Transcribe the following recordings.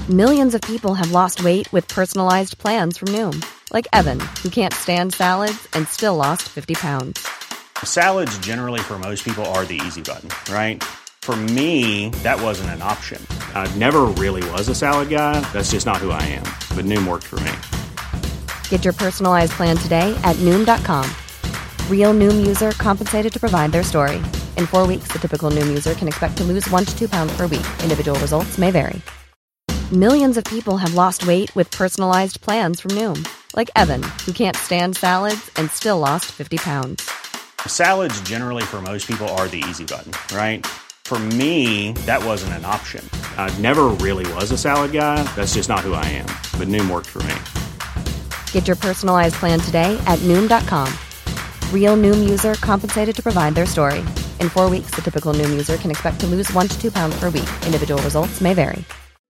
Millions of people have lost weight with personalized plans from Noom. Like Evan, who can't stand salads and still lost 50 pounds. Salads generally for most people are the easy button, right? For me, that wasn't an option. I never really was a salad guy. That's just not who I am. But Noom worked for me. Get your personalized plan today at Noom.com. Real Noom user compensated to provide their story. In 4 weeks, the typical Noom user can expect to lose 1 to 2 pounds per week. Individual results may vary. Millions of people have lost weight with personalized plans from Noom. Like Evan, who can't stand salads and still lost 50 pounds. Salads generally for most people are the easy button, right? For me, that wasn't an option. I never really was a salad guy. That's just not who I am. But Noom worked for me. Get your personalized plan today at Noom.com. Real Noom user compensated to provide their story. In 4 weeks, the typical Noom user can expect to lose 1 to 2 pounds per week. Individual results may vary.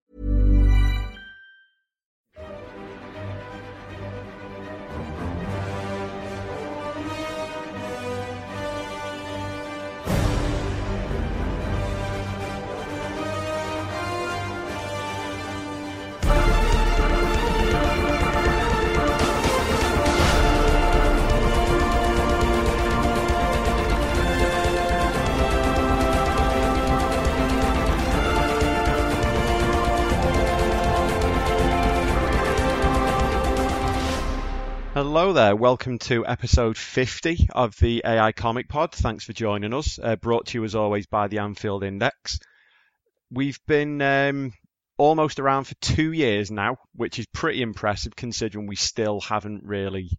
Hello there, welcome to episode 50 of the AI Comic Pod. Thanks for joining us. Brought to you as always by the Anfield Index. We've been almost around for 2 years now, which is pretty impressive considering we still haven't really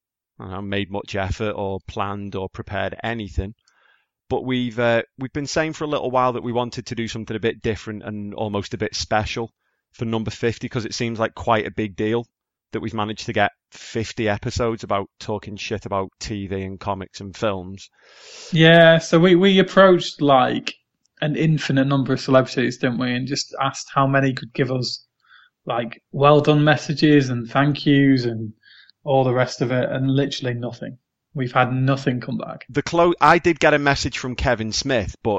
made much effort or planned or prepared anything. But we've been saying for a little while that we wanted to do something a bit different and almost a bit special for number 50 because it seems like quite a big deal that we've managed to get 50 episodes about talking shit about TV and comics and films. Yeah, so we approached like an infinite number of celebrities, didn't we? And just asked how many could give us like well done messages and thank yous and all the rest of it, and literally nothing. We've had nothing come back. I did get a message from Kevin Smith, but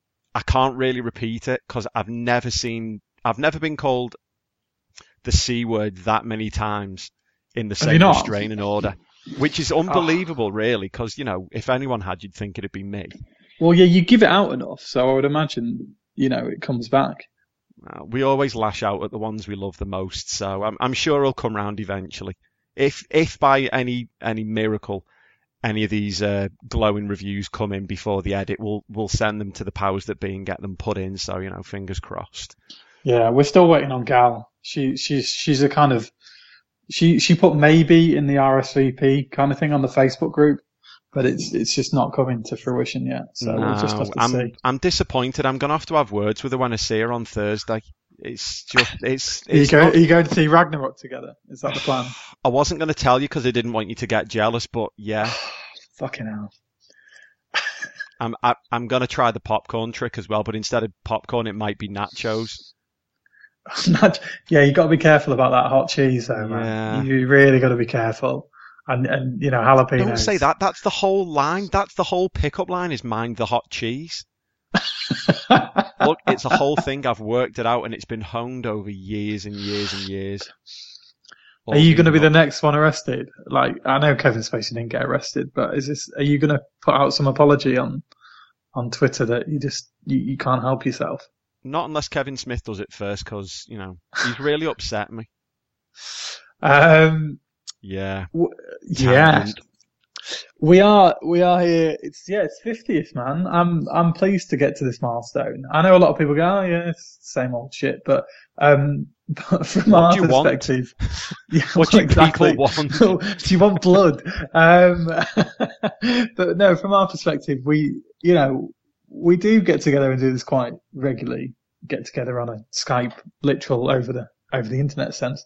I can't really repeat it because I've never been called the C word that many times in the same restraining order, which is unbelievable, really, because, you know, if anyone had, you'd think it'd be me. Well, yeah, you give it out enough, so I would imagine, you know, it comes back. We always lash out at the ones we love the most, so I'm sure it'll come round eventually. If by any miracle any of these glowing reviews come in before the edit, we'll send them to the powers that be and get them put in, so, you know, fingers crossed. Yeah, we're still waiting on Gal. She's a kind of she put maybe in the RSVP kind of thing on the Facebook group, but it's just not coming to fruition yet. So we'll just have to see. I'm disappointed. I'm gonna have to have words with her when I see her on Thursday. It's just Are you going to see Ragnarok together? Is that the plan? I wasn't going to tell you because I didn't want you to get jealous, but yeah. Fucking hell. I'm going to try the popcorn trick as well, but instead of popcorn, it might be nachos. Yeah, you got to be careful about that hot cheese, though, man. You really got to be careful. And you know, jalapenos. Don't say that. That's the whole line. That's the whole pickup line is mind the hot cheese. Look, it's a whole thing. I've worked it out, and it's been honed over years and years and years. Are you going to be the next one arrested? Like, I know Kevin Spacey didn't get arrested, but are you going to put out some apology on Twitter that you can't help yourself? Not unless Kevin Smith does it first, because, you know, he's really upset me. Yeah. Yeah. We are here. It's 50th, man. I'm pleased to get to this milestone. I know a lot of people go, oh yeah, it's the same old shit, but from our perspective, yeah, what do exactly. People want? Do you want blood? But no, from our perspective, we do get together and do this quite regularly. Get together on a Skype, literal over the internet sense.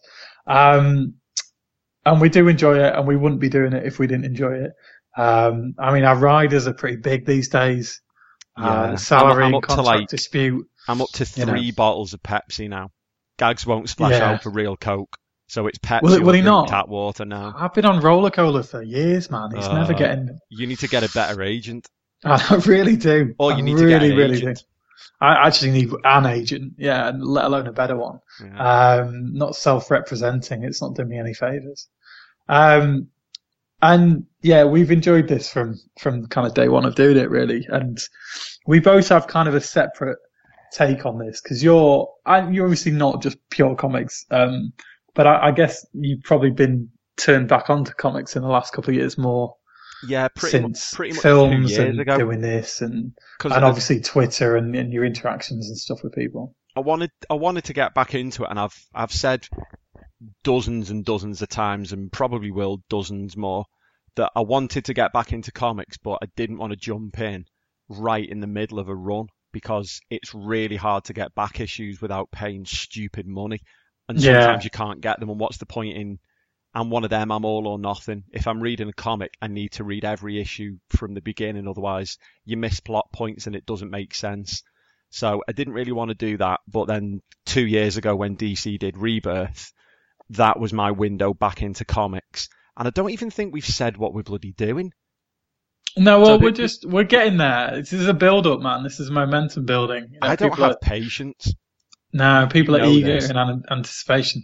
And we do enjoy it, and we wouldn't be doing it if we didn't enjoy it. I mean, our riders are pretty big these days. The salary and contract dispute. I'm up to 3 bottles of Pepsi now. Gags won't splash out for real Coke, so it's Pepsi will he not? Tap water now. I've been on Roller Cola for years, man. He's never getting... You need to get a better agent. I really do. Or you need to get an agent. I actually need an agent, yeah, and let alone a better one. Yeah. Not self-representing. It's not doing me any favors. Um, and yeah, we've enjoyed this from kind of day one of doing it, really. And we both have kind of a separate take on this because you're obviously not just pure comics. But I guess you've probably been turned back onto comics in the last couple of years more. Yeah, Since pretty much 2 films years and ago. doing this and 'Cause obviously Twitter and your interactions and stuff with people. I wanted to get back into it, and I've said dozens and dozens of times, and probably will dozens more, that I wanted to get back into comics, but I didn't want to jump in right in the middle of a run because it's really hard to get back issues without paying stupid money, and sometimes you can't get them. And what's the point in? I'm one of them. I'm all or nothing. If I'm reading a comic, I need to read every issue from the beginning, otherwise you miss plot points and it doesn't make sense. So I didn't really want to do that. But then 2 years ago when DC did Rebirth, that was my window back into comics. And I don't even think we've said what we're bloody doing. No, well, we're getting there. This is a build up, man. This is momentum building. You know, I don't have patience. No, people are eager this. in anticipation.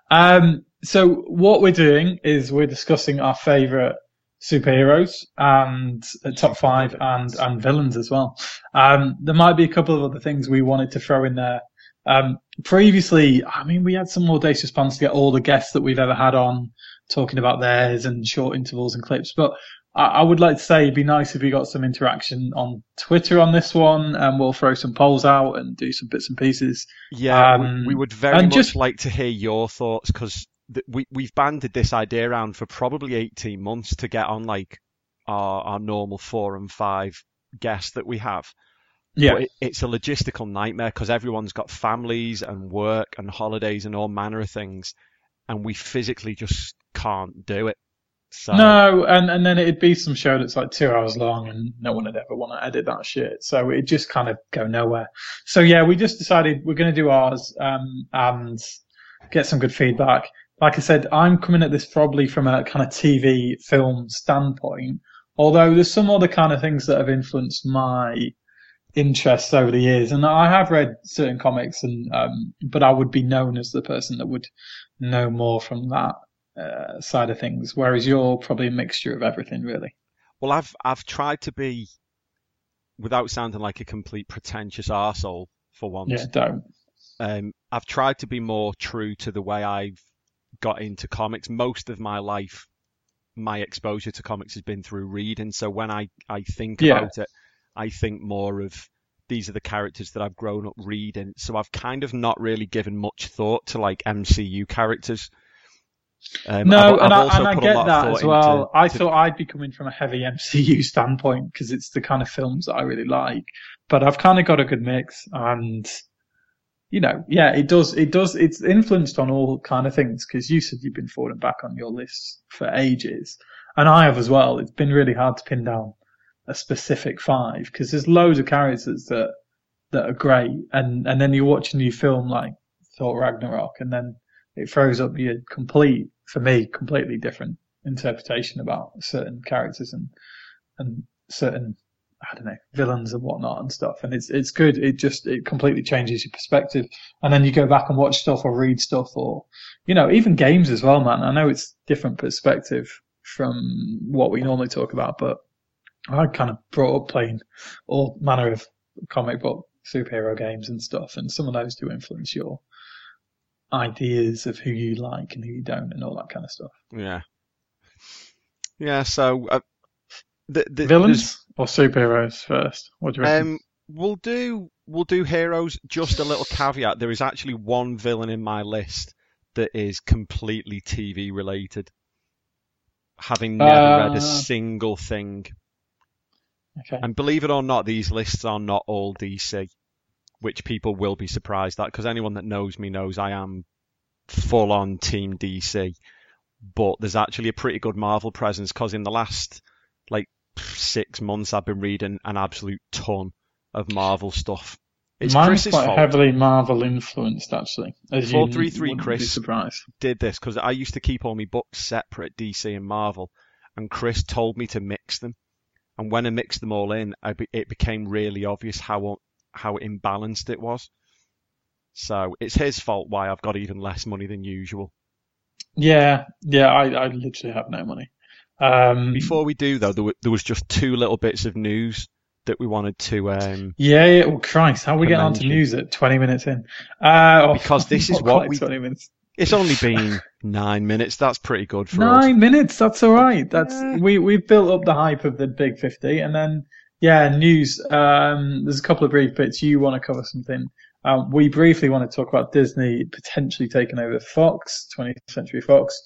So what we're doing is we're discussing our favourite superheroes and top 5 and villains as well. There might be a couple of other things we wanted to throw in there. Previously, I mean, we had some audacious plans to get all the guests that we've ever had on talking about theirs and short intervals and clips, but I would like to say it'd be nice if we got some interaction on Twitter on this one, and we'll throw some polls out and do some bits and pieces. Yeah, we would very much like to hear your thoughts, because we've banded this idea around for probably 18 months to get on like our normal 4 and 5 guests that we have. Yeah, but it's a logistical nightmare because everyone's got families and work and holidays and all manner of things, and we physically just can't do it. So. No, and then it'd be some show that's like 2 hours long, and no one would ever want to edit that shit. So it'd just kind of go nowhere. So yeah, we just decided we're going to do ours and get some good feedback. Like I said, I'm coming at this probably from a kind of TV film standpoint, although there's some other kind of things that have influenced my interests over the years. And I have read certain comics, and but I would be known as the person that would know more from that side of things, whereas you're probably a mixture of everything, really. Well, I've tried to be, without sounding like a complete pretentious arsehole for once. Yeah, don't. I've tried to be more true to the way I've got into comics. Most of my life, my exposure to comics has been through reading. So when I think about it, I think more of these are the characters that I've grown up reading. So I've kind of not really given much thought to like MCU characters. I get that as well. I thought I'd be coming from a heavy MCU standpoint because it's the kind of films that I really like, but I've kind of got a good mix, and you know, yeah, it does. It's influenced on all kind of things because you said you've been falling back on your lists for ages, and I have as well. It's been really hard to pin down a specific 5 because there's loads of characters that are great, and then you watch a new film like Thor Ragnarok, and then it throws up your completely different interpretation about certain characters and certain, I don't know, villains and whatnot and stuff. And it's good. It completely changes your perspective. And then you go back and watch stuff or read stuff or, you know, even games as well, man. I know it's different perspective from what we normally talk about, but I kind of brought up playing all manner of comic book superhero games and stuff. And some of those do influence your ideas of who you like and who you don't and all that kind of stuff. Yeah, so villains or superheroes first? What do you reckon? We'll do heroes. Just a little caveat, there is actually one villain in my list that is completely TV related, having never read a single thing. Okay. And believe it or not, these lists are not all DC, which people will be surprised at, because anyone that knows me knows I am full on Team DC. But there's actually a pretty good Marvel presence, because in the last 6 months I've been reading an absolute ton of Marvel stuff. It's Mine's Chris's quite fault. Heavily Marvel influenced, actually. 433 Chris be did this, because I used to keep all my books separate, DC and Marvel, and Chris told me to mix them. And when I mixed them all in, it became really obvious how how imbalanced it was. So it's his fault why I've got even less money than usual. Yeah, I literally have no money. Before we do, though, there was just two little bits of news that we wanted to. Yeah. Oh Christ, how are we getting on to mention. news at 20 minutes in? Because this is not what quite we. 20 minutes. It's only been 9 minutes. That's pretty good for us. 9 minutes. That's all right. We've built up the hype of the Big 50, and then news. There's a couple of brief bits. You want to cover something? We briefly want to talk about Disney potentially taking over Fox, 20th Century Fox.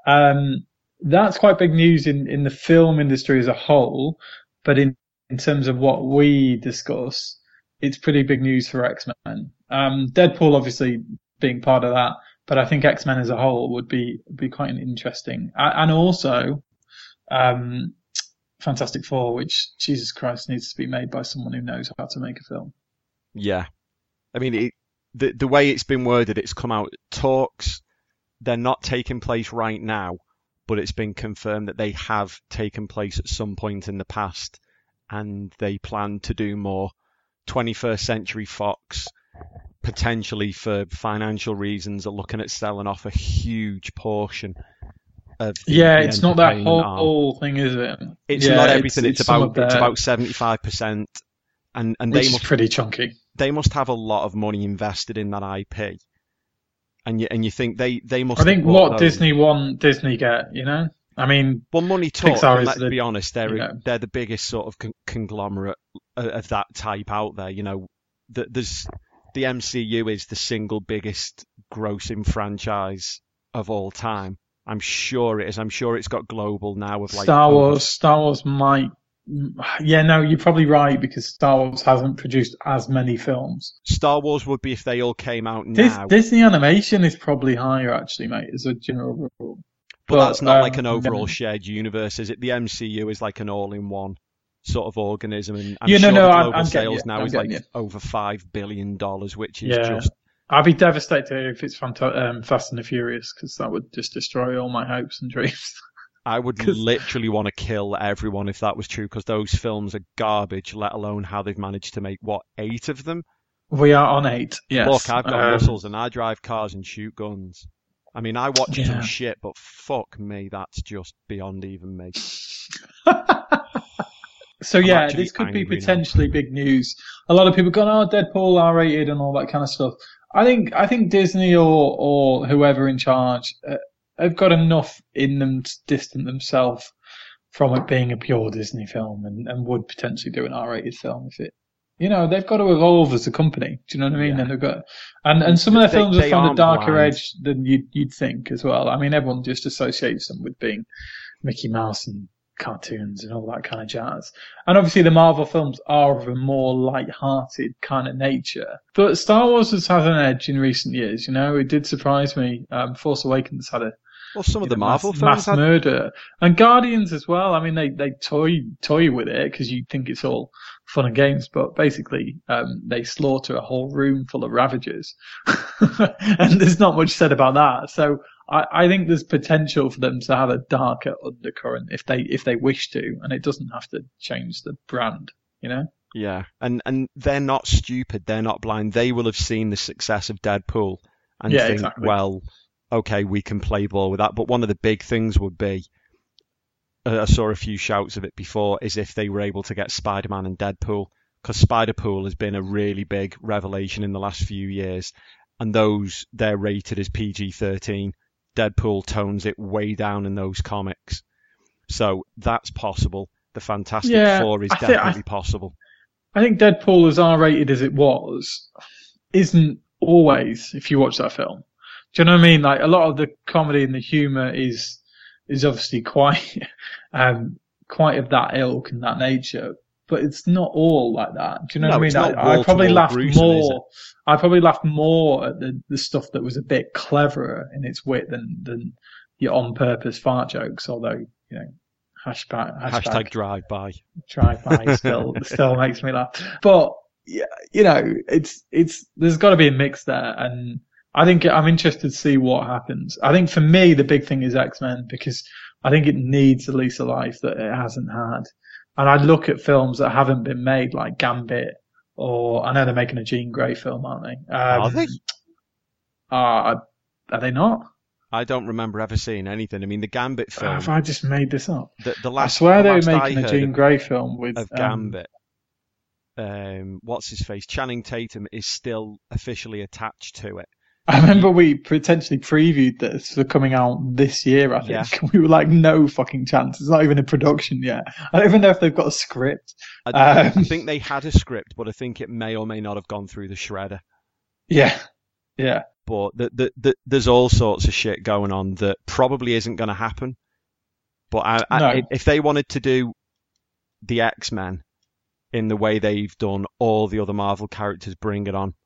That's quite big news in the film industry as a whole, but in terms of what we discuss, it's pretty big news for X-Men. Deadpool obviously being part of that, but I think X-Men as a whole would be quite interesting. And also, Fantastic Four, which, Jesus Christ, needs to be made by someone who knows how to make a film. Yeah. I mean, the way it's been worded, it's come out talks. They're not taking place right now, but it's been confirmed that they have taken place at some point in the past, and they plan to do more. 21st Century Fox, potentially for financial reasons, are looking at selling off a huge portion of the it's not that entertainment whole thing, is it? It's not everything. It's about 75%, and which is pretty chunky. They must have a lot of money invested in that IP, and you think they must. I think what Disney won, Disney get. You know, I mean, well, money talks. Let's be honest, they're the biggest sort of conglomerate of that type out there. You know, there's the MCU is the single biggest grossing franchise of all time. I'm sure it is. I'm sure it's got global now with like Star Wars might. Yeah, no, you're probably right, because Star Wars hasn't produced as many films. Star Wars would be if they all came out now. Disney Animation is probably higher, actually, mate, as a general rule. But that's not like an overall shared universe, is it? The MCU is like an all-in-one sort of organism, and I'm sure the global sales now is like over $5 billion, which is just... I'd be devastated if it's Fast and the Furious, because that would just destroy all my hopes and dreams. I would literally want to kill everyone if that was true, because those films are garbage, let alone how they've managed to make, 8 of them? We are on 8, yes. Look, I've got muscles and I drive cars and shoot guns. I mean, I watch some shit, but fuck me, that's just beyond even me. So this could be potentially big news. A lot of people going, Deadpool R-rated and all that kind of stuff. I think Disney or whoever in charge have got enough in them to distance themselves from it being a pure Disney film, and would potentially do an R-rated film if it. They've got to evolve as a company. Do you know what I mean? Yeah. And they've got, and some of their films have found a darker edge than you'd think as well. I mean, everyone just associates them with being Mickey Mouse and cartoons and all that kind of jazz. And obviously the Marvel films are of a more light-hearted kind of nature. But Star Wars has had an edge in recent years. It did surprise me. Force Awakens had some of the Marvel films mass murder, and Guardians as well. I mean, they toy with it because you think it's all fun and games, but basically they slaughter a whole room full of Ravagers, and there's not much said about that. So I think there's potential for them to have a darker undercurrent if they wish to, and it doesn't have to change the brand. Yeah, and they're not stupid. They're not blind. They will have seen the success of Deadpool and think, exactly. Well, okay, we can play ball with that. But one of the big things would be, I saw a few shouts of it before, is if they were able to get Spider-Man and Deadpool, because Spider-Pool has been a really big revelation in the last few years, and they're rated as PG-13. Deadpool tones it way down in those comics. So that's possible. The Fantastic Four is definitely possible. I think Deadpool, as R-rated as it was, isn't always, if you watch that film. Do you know what I mean? Like, a lot of the comedy and the humour is obviously quite of that ilk and that nature, but it's not all like that. Do you know what I mean? I probably laughed more. I probably laughed more at the stuff that was a bit cleverer in its wit than your on-purpose fart jokes. Although hashtag drive-by still makes me laugh. But it's there's got to be a mix there, and I think I'm interested to see what happens. I think for me the big thing is X-Men, because I think it needs a lease of life that it hasn't had. And I look at films that haven't been made, like Gambit or I know they're making a Jean Grey film, aren't they? Are they? Are they not? I don't remember ever seeing anything. I mean, the Gambit film. Have I just made this up? The last, I swear they were last I making a heard Jean Grey film with of Gambit. What's his face? Channing Tatum is still officially attached to it. I remember we potentially previewed this for coming out this year, I think. Yeah. We were like, no fucking chance. It's not even in production yet. I don't even know if they've got a script. I think they had a script, but I think it may or may not have gone through the shredder. Yeah. But there's all sorts of shit going on that probably isn't going to happen. But if they wanted to do the X-Men in the way they've done all the other Marvel characters, bring it on.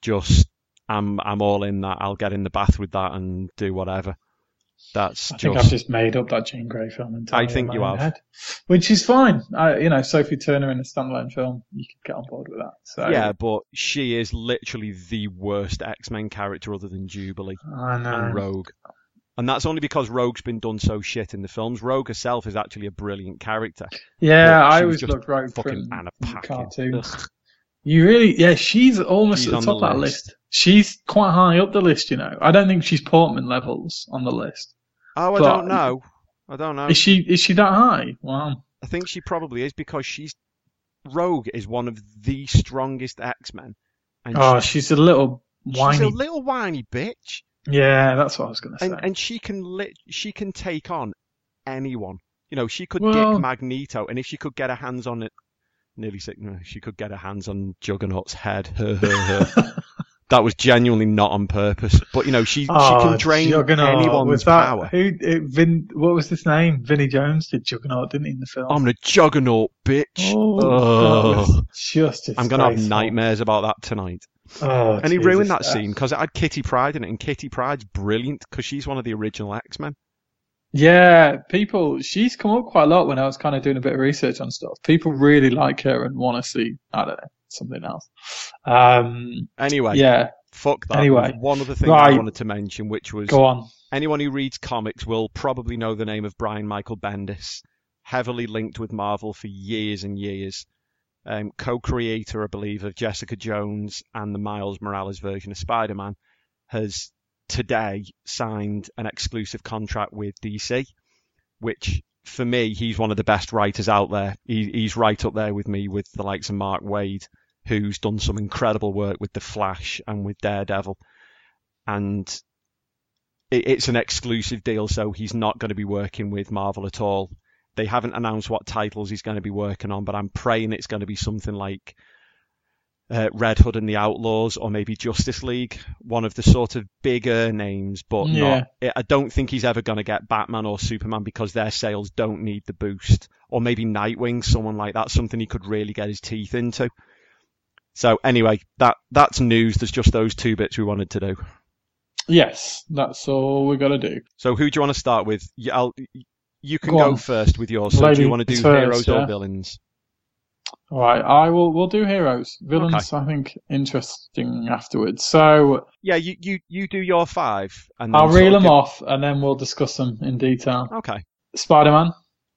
I'm all in that. I'll get in the bath with that and do whatever. I think I've just made up that Jean Grey film entirely. I think you have. Head, which is fine. Sophie Turner in a standalone film, you could get on board with that. So yeah, but she is literally the worst X-Men character other than Jubilee and Rogue. And that's only because Rogue's been done so shit in the films. Rogue herself is actually a brilliant character. Yeah, I always loved Rogue from the cartoons. You really, yeah, she's almost at the top of that list. She's quite high up the list, you know. I don't think she's Portman levels on the list. Oh, I don't know. Is she that high? Wow. I think she probably is because Rogue is one of the strongest X-Men. And she's a little whiny. She's a little whiny bitch. Yeah, that's what I was going to say. And she can take on anyone. You know, she could dick Magneto, and if she could get her hands on it, she could get her hands on Juggernaut's head. That was genuinely not on purpose. But, you know, she can drain Juggernaut. anyone's power. What was his name? Vinnie Jones did Juggernaut, didn't he, in the film? I'm the Juggernaut, bitch. I'm going to have nightmares about that tonight. And he ruined that scene because it had Kitty Pryde in it, and Kitty Pryde's brilliant because she's one of the original X-Men. Yeah, she's come up quite a lot when I was kind of doing a bit of research on stuff. People really like her and want to see, I don't know, something else. Anyway, yeah, fuck that. Anyway, one other thing I wanted to mention, which was, go on. Anyone who reads comics will probably know the name of Brian Michael Bendis, heavily linked with Marvel for years and years. Co-creator, I believe, of Jessica Jones and the Miles Morales version of Spider-Man, has today signed an exclusive contract with DC, which for me, he's one of the best writers out there. He's right up there with me with the likes of Mark Waid, who's done some incredible work with The Flash and with Daredevil. And it's an exclusive deal, so he's not going to be working with Marvel at all. They haven't announced what titles he's going to be working on, but I'm praying it's going to be something like Red Hood and the Outlaws, or maybe Justice League, one of the sort of bigger names, but not. I don't think he's ever going to get Batman or Superman because their sales don't need the boost. Or maybe Nightwing, someone like that, something he could really get his teeth into. So anyway, that's news. There's just those two bits we wanted to do. Yes, that's all we got to do. So who do you want to start with? You can go first with yours. So do you want to do heroes or villains? All right, we'll do heroes. Villains, okay. I think, interesting afterwards. So yeah, you do your five, and then I'll reel them off, and then we'll discuss them in detail. Okay. Spider-Man,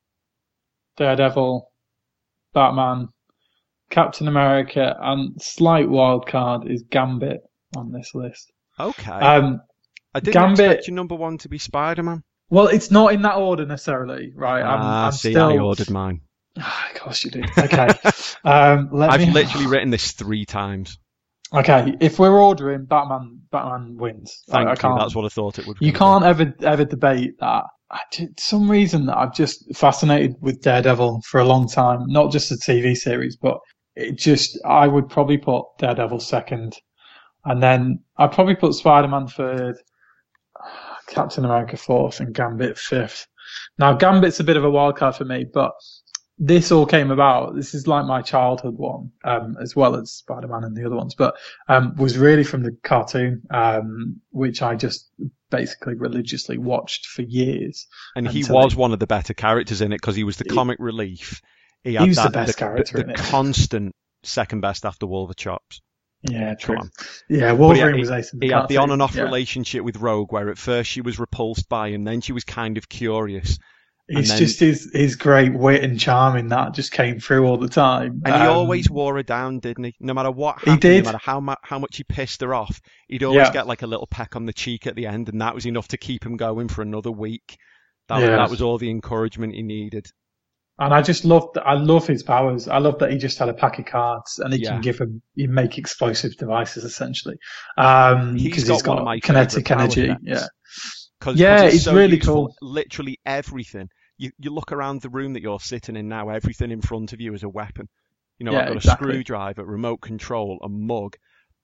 Daredevil, Batman, Captain America, and slight wild card is Gambit on this list. Okay. I didn't expect your number one to be Spider-Man. Well, it's not in that order necessarily, right? I'm still... I ordered mine. Of course you did. Okay. I've literally written this 3 times. Okay, if we're ordering, Batman wins. Thank you. That's what I thought it would be. You can't ever debate that. For some reason, I've just fascinated with Daredevil for a long time. Not just the TV series, but I would probably put Daredevil second. And then I'd probably put Spider-Man third, Captain America fourth, and Gambit fifth. Now, Gambit's a bit of a wild card for me, but this all came about. This is like my childhood one, as well as Spider-Man and the other ones, but was really from the cartoon, which I just basically religiously watched for years. And he was one of the better characters in it because he was the comic relief. He was the best character in it. The constant second best after Wolver Chops. Yeah, true. Yeah, Wolverine was ace in the He had the on and off relationship with Rogue, where at first she was repulsed by him, then she was kind of curious, It's just his great wit and charm in that just came through all the time. And he always wore her down, didn't he? No matter what happened, he did. No matter how much he pissed her off, he'd always get like a little peck on the cheek at the end, and that was enough to keep him going for another week. That was all the encouragement he needed. And I love his powers. I love that he just had a pack of cards and he can make explosive devices essentially. Because he's got kinetic energy. Yeah. Cause it's so really useful. cool. Literally everything. You look around the room that you're sitting in now, everything in front of you is a weapon. I've got a screwdriver, remote control, a mug,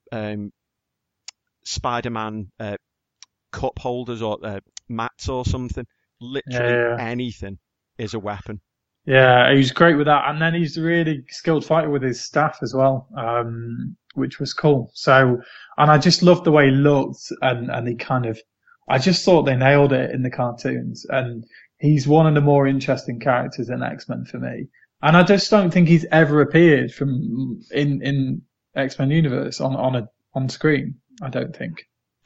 Spider-Man cup holders or mats or something. Literally anything is a weapon. Yeah, he's great with that. And then he's a really skilled fighter with his staff as well, which was cool. So, and I just loved the way he looked and he I just thought they nailed it in the cartoons. And he's one of the more interesting characters in X-Men for me. And I just don't think he's ever appeared in X-Men Universe on screen. I don't think.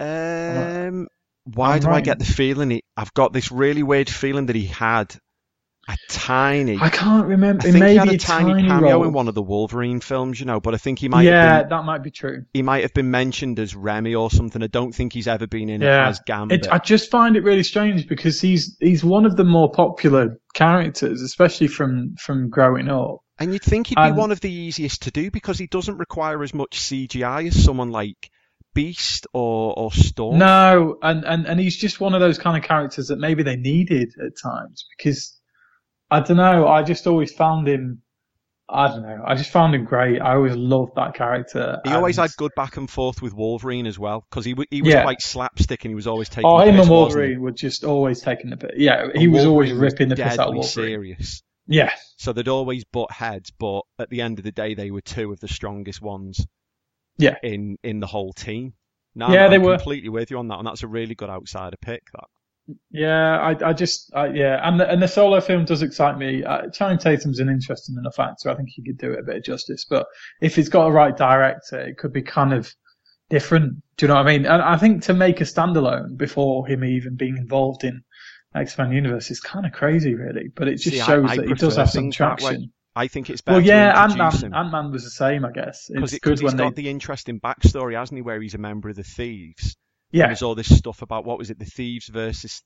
Why do I get the feeling I've got this really weird feeling that he had a tiny... I can't remember. I think he had a tiny cameo role in one of the Wolverine films, but I think he might that might be true. He might have been mentioned as Remy or something. I don't think he's ever been in it as Gambit. I just find it really strange because he's one of the more popular characters, especially from growing up. And you'd think he'd be one of the easiest to do because he doesn't require as much CGI as someone like Beast or Storm. No, and he's just one of those kind of characters that maybe they needed at times because... I don't know. I just always found him. I don't know. I just found him great. I always loved that character. He always had good back and forth with Wolverine as well, because he was quite slapstick and he was always taking. Him and Wolverine were just always taking the piss. Yeah, he was always ripping the piss out of Wolverine. Serious. Yeah. So they'd always butt heads, but at the end of the day, they were two of the strongest ones. Yeah. In the whole team. No, they were completely with you on that, and that's a really good outsider pick. That. Yeah, and the solo film does excite me. Channing Tatum's an interesting enough actor. I think he could do it a bit of justice. But if he's got a right director, it could be kind of different. Do you know what I mean? And I think to make a standalone before him even being involved in X-Men Universe is kind of crazy, really. But it just shows that he does have some traction. I think it's better. Well, yeah, Ant-Man was the same, I guess. It's good when he's got the interesting backstory, hasn't he, where he's a member of the Thieves. Yeah. There's all this stuff about, what was it, the Thieves versus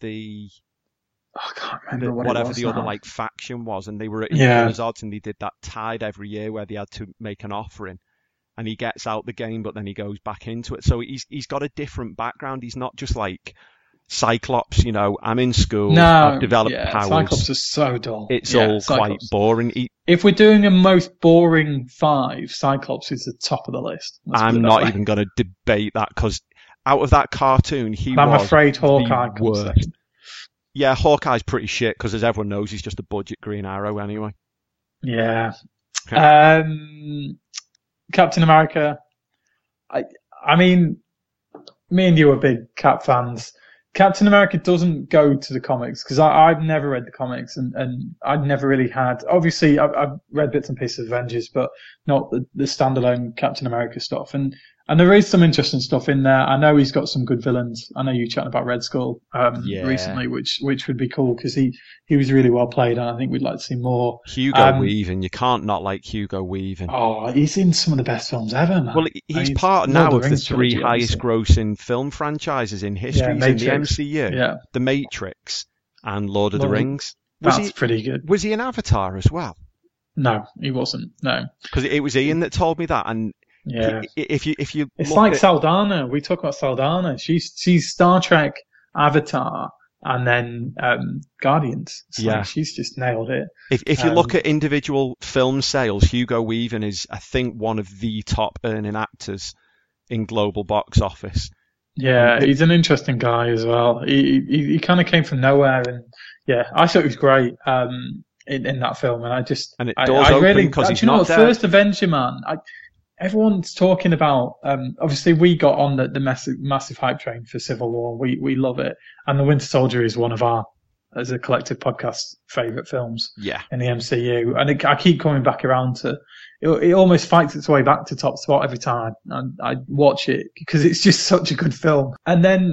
I can't remember whatever the other faction was, and they were at equal odds, and they did that tide every year where they had to make an offering, and he gets out the game, but then he goes back into it. So he's got a different background. He's not just like Cyclops, I'm in school, I've developed powers. Cyclops is so dull. It's all quite boring. If we're doing a most boring 5, Cyclops is the top of the list. I'm not even going to debate that, because out of that cartoon, I'm afraid Hawkeye comes second. Yeah, Hawkeye's pretty shit because, as everyone knows, he's just a budget Green Arrow anyway. Yeah. Captain America. I mean, me and you are big Cap fans. Captain America doesn't go to the comics because I've never read the comics and I've never really had. Obviously, I've read bits and pieces of Avengers, but not the standalone Captain America stuff. And there is some interesting stuff in there. I know he's got some good villains. I know you chatted about Red Skull recently, which would be cool because he was really well played, and I think we'd like to see more. Hugo Weaving, you can't not like Hugo Weaving. Oh, he's in some of the best films ever, man. Well, he's part now of the 3 highest grossing film franchises in history. He's in the MCU, The Matrix, and Lord of the Rings. That's pretty good. Was he in Avatar as well? No, he wasn't. No, because it was Ian that told me that, and. Yeah, if you it's like Saldana. We talk about Saldana. She's Star Trek, Avatar, and then Guardians. She's just nailed it. If you look at individual film sales, Hugo Weaving is, I think, one of the top earning actors in global box office. Yeah, he's an interesting guy as well. He kind of came from nowhere, and I thought he was great in that film. And I really because he's not dead. First Avenger, man. Everyone's talking about, obviously we got on the massive hype train for Civil War. We love it. And The Winter Soldier is one of our, as a collective podcast, favourite films in the MCU. And I keep coming back around to, it almost fights its way back to top spot every time I watch it because it's just such a good film. And then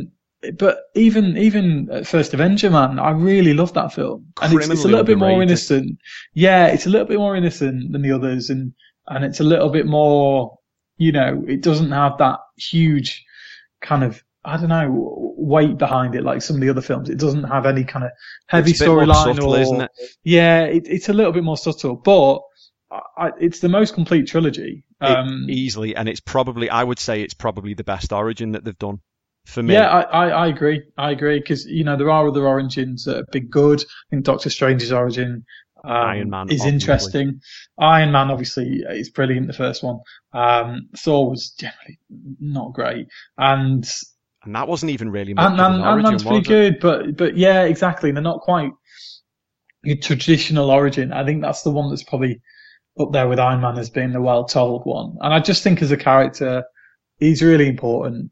but even First Avenger, man, I really love that film, and it's a little bit more innocent. Yeah, it's a little bit more innocent than the others, and it's a little bit more, it doesn't have that huge kind of, I don't know, weight behind it like some of the other films. It doesn't have any kind of heavy storyline, isn't it? Yeah, it's a little bit more subtle, but it's the most complete trilogy. Easily, and I would say it's probably the best origin that they've done for me. Yeah, I agree. Because, there are other origins that have been good. I think Doctor Strange's origin Iron Man is interesting. Iron Man, obviously, is brilliant, the first one. Thor was generally not great. And that wasn't even really much of an origin, Ant-Man's pretty good, but yeah, exactly. They're not quite your traditional origin. I think that's the one that's probably up there with Iron Man as being the well-told one. And I just think as a character, he's really important.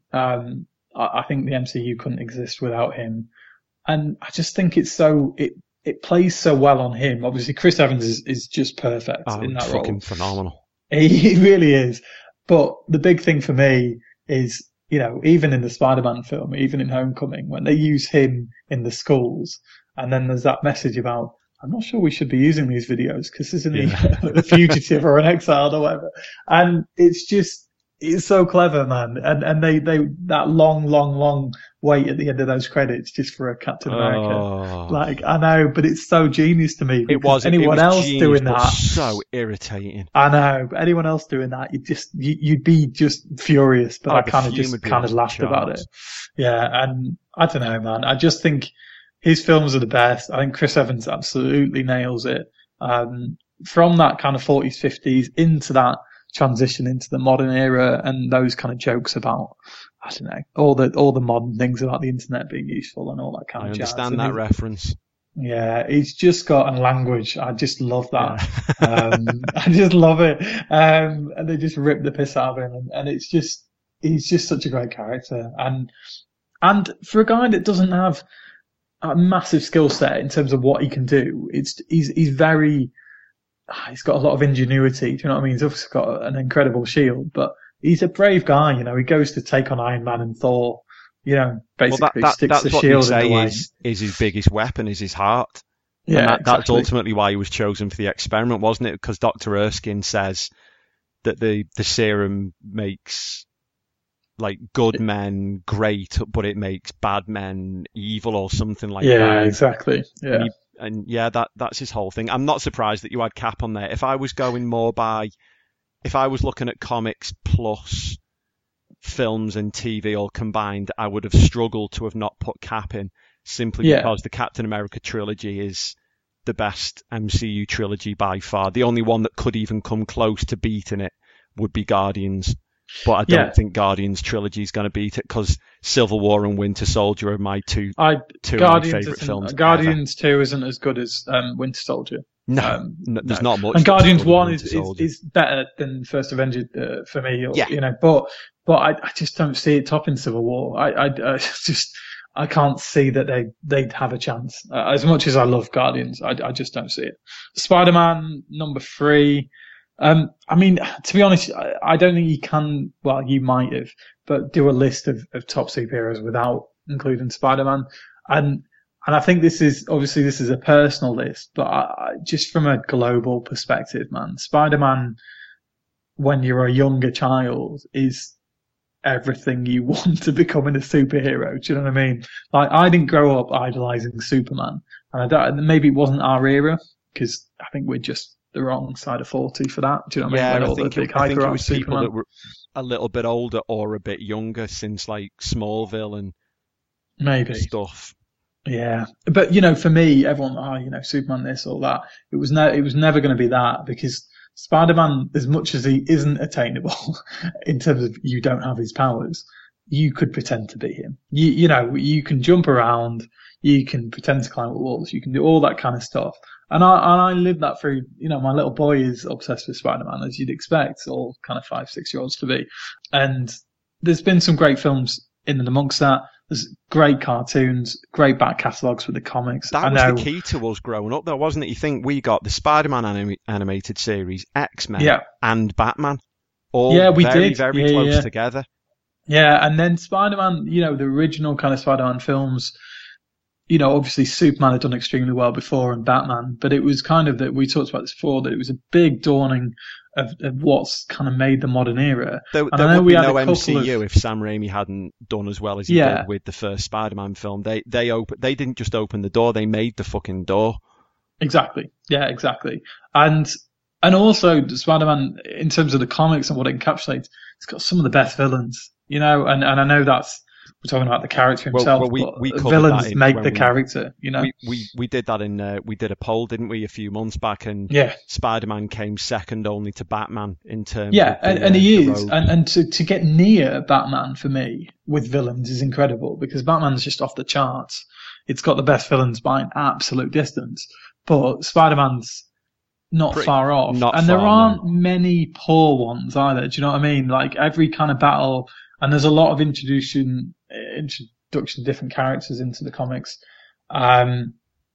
I think the MCU couldn't exist without him. And I just think it plays so well on him. Obviously, Chris Evans is just perfect in that role. Fucking phenomenal. He really is. But the big thing for me is, even in the Spider-Man film, even in Homecoming, when they use him in the schools, and then there's that message about, I'm not sure we should be using these videos because isn't he a fugitive or an exiled or whatever. And it's so clever, man. And they that long wait at the end of those credits just for a Captain America. Like, I know, but it's so genius to me. Anyone else doing that, so irritating. I know, but anyone else doing that, you'd be just furious. But I kind of laughed about it. Yeah, and I don't know, man. I just think his films are the best. I think Chris Evans absolutely nails it. From that kind of 40s, 50s into that transition into the modern era, and those kind of jokes about, I don't know, all the modern things about the internet being useful and all that kind of jazz. I understand that reference. Yeah, he's just got a language. I just love that. Yeah. I just love it. And they just rip the piss out of him, and he's just such a great character. And for a guy that doesn't have a massive skill set in terms of what he can do, he's got a lot of ingenuity. Do you know what I mean? He's obviously got an incredible shield, but he's a brave guy. He goes to take on Iron Man and Thor. Basically sticks the shield in the way. Is his biggest weapon is his heart. Yeah, that's ultimately why he was chosen for the experiment, wasn't it? Because Dr. Erskine says that the serum makes like good men great, but it makes bad men evil or something like that. Yeah, exactly. Yeah. And that's his whole thing. I'm not surprised that you had Cap on there. If I was looking at comics plus films and TV all combined, I would have struggled to have not put Cap in, simply because the Captain America trilogy is the best MCU trilogy by far. The only one that could even come close to beating it would be Guardians. But I don't think Guardians trilogy is going to beat it, because Civil War and Winter Soldier are my two of my favourite films. Guardians 2 isn't as good as Winter Soldier. No, there's not much. And Guardians 1 is better than First Avenger for me. But I just don't see it topping Civil War. I can't see that they'd have a chance. As much as I love Guardians, I just don't see it. Spider-Man number 3. I mean, to be honest, I don't think you can, well, you might have, but do a list of top superheroes without including Spider-Man. And I think this is a personal list, but just from a global perspective, man, Spider-Man, when you're a younger child, is everything you want to becoming a superhero. Do you know what I mean? Like, I didn't grow up idolizing Superman, and maybe it wasn't our era, because I think we're just the wrong side of 40 for that. Do you know what I mean? I think it was people that were a little bit older or a bit younger, since like Smallville and maybe stuff. Yeah, but for me, everyone, Superman this or that. It was never going to be that, because Spider-Man, as much as he isn't attainable in terms of you don't have his powers, you could pretend to be him. You can jump around, you can pretend to climb walls, you can do all that kind of stuff. And I lived that through, my little boy is obsessed with Spider-Man, as you'd expect all kind of 5-6-year-olds to be. And there's been some great films in and amongst that. There's great cartoons, great back catalogues with the comics. That was the key to us growing up, though, wasn't it? You think we got the Spider-Man animated series, X-Men, and Batman, all very close together. Yeah, and then Spider-Man, the original kind of Spider-Man films, obviously Superman had done extremely well before and Batman, but it was kind of that we talked about this before, that it was a big dawning of what's kind of made the modern era. There would be no MCU if Sam Raimi hadn't done as well as he did with the first Spider-Man film. They didn't just open the door, they made the fucking door. Exactly. Yeah, exactly. And also Spider-Man, in terms of the comics and what it encapsulates, it's got some of the best villains, and I know we're talking about the character himself, well, we villains make the character, We did that we did a poll, didn't we, a few months back, and Spider-Man came second only to Batman in terms of and he is. And to get near Batman for me with villains is incredible, because Batman's just off the charts. It's got the best villains by an absolute distance, but Spider-Man's not far off. There aren't many poor ones either. Do you know what I mean? Like every kind of battle, and there's a lot of introduction of different characters into the comics. You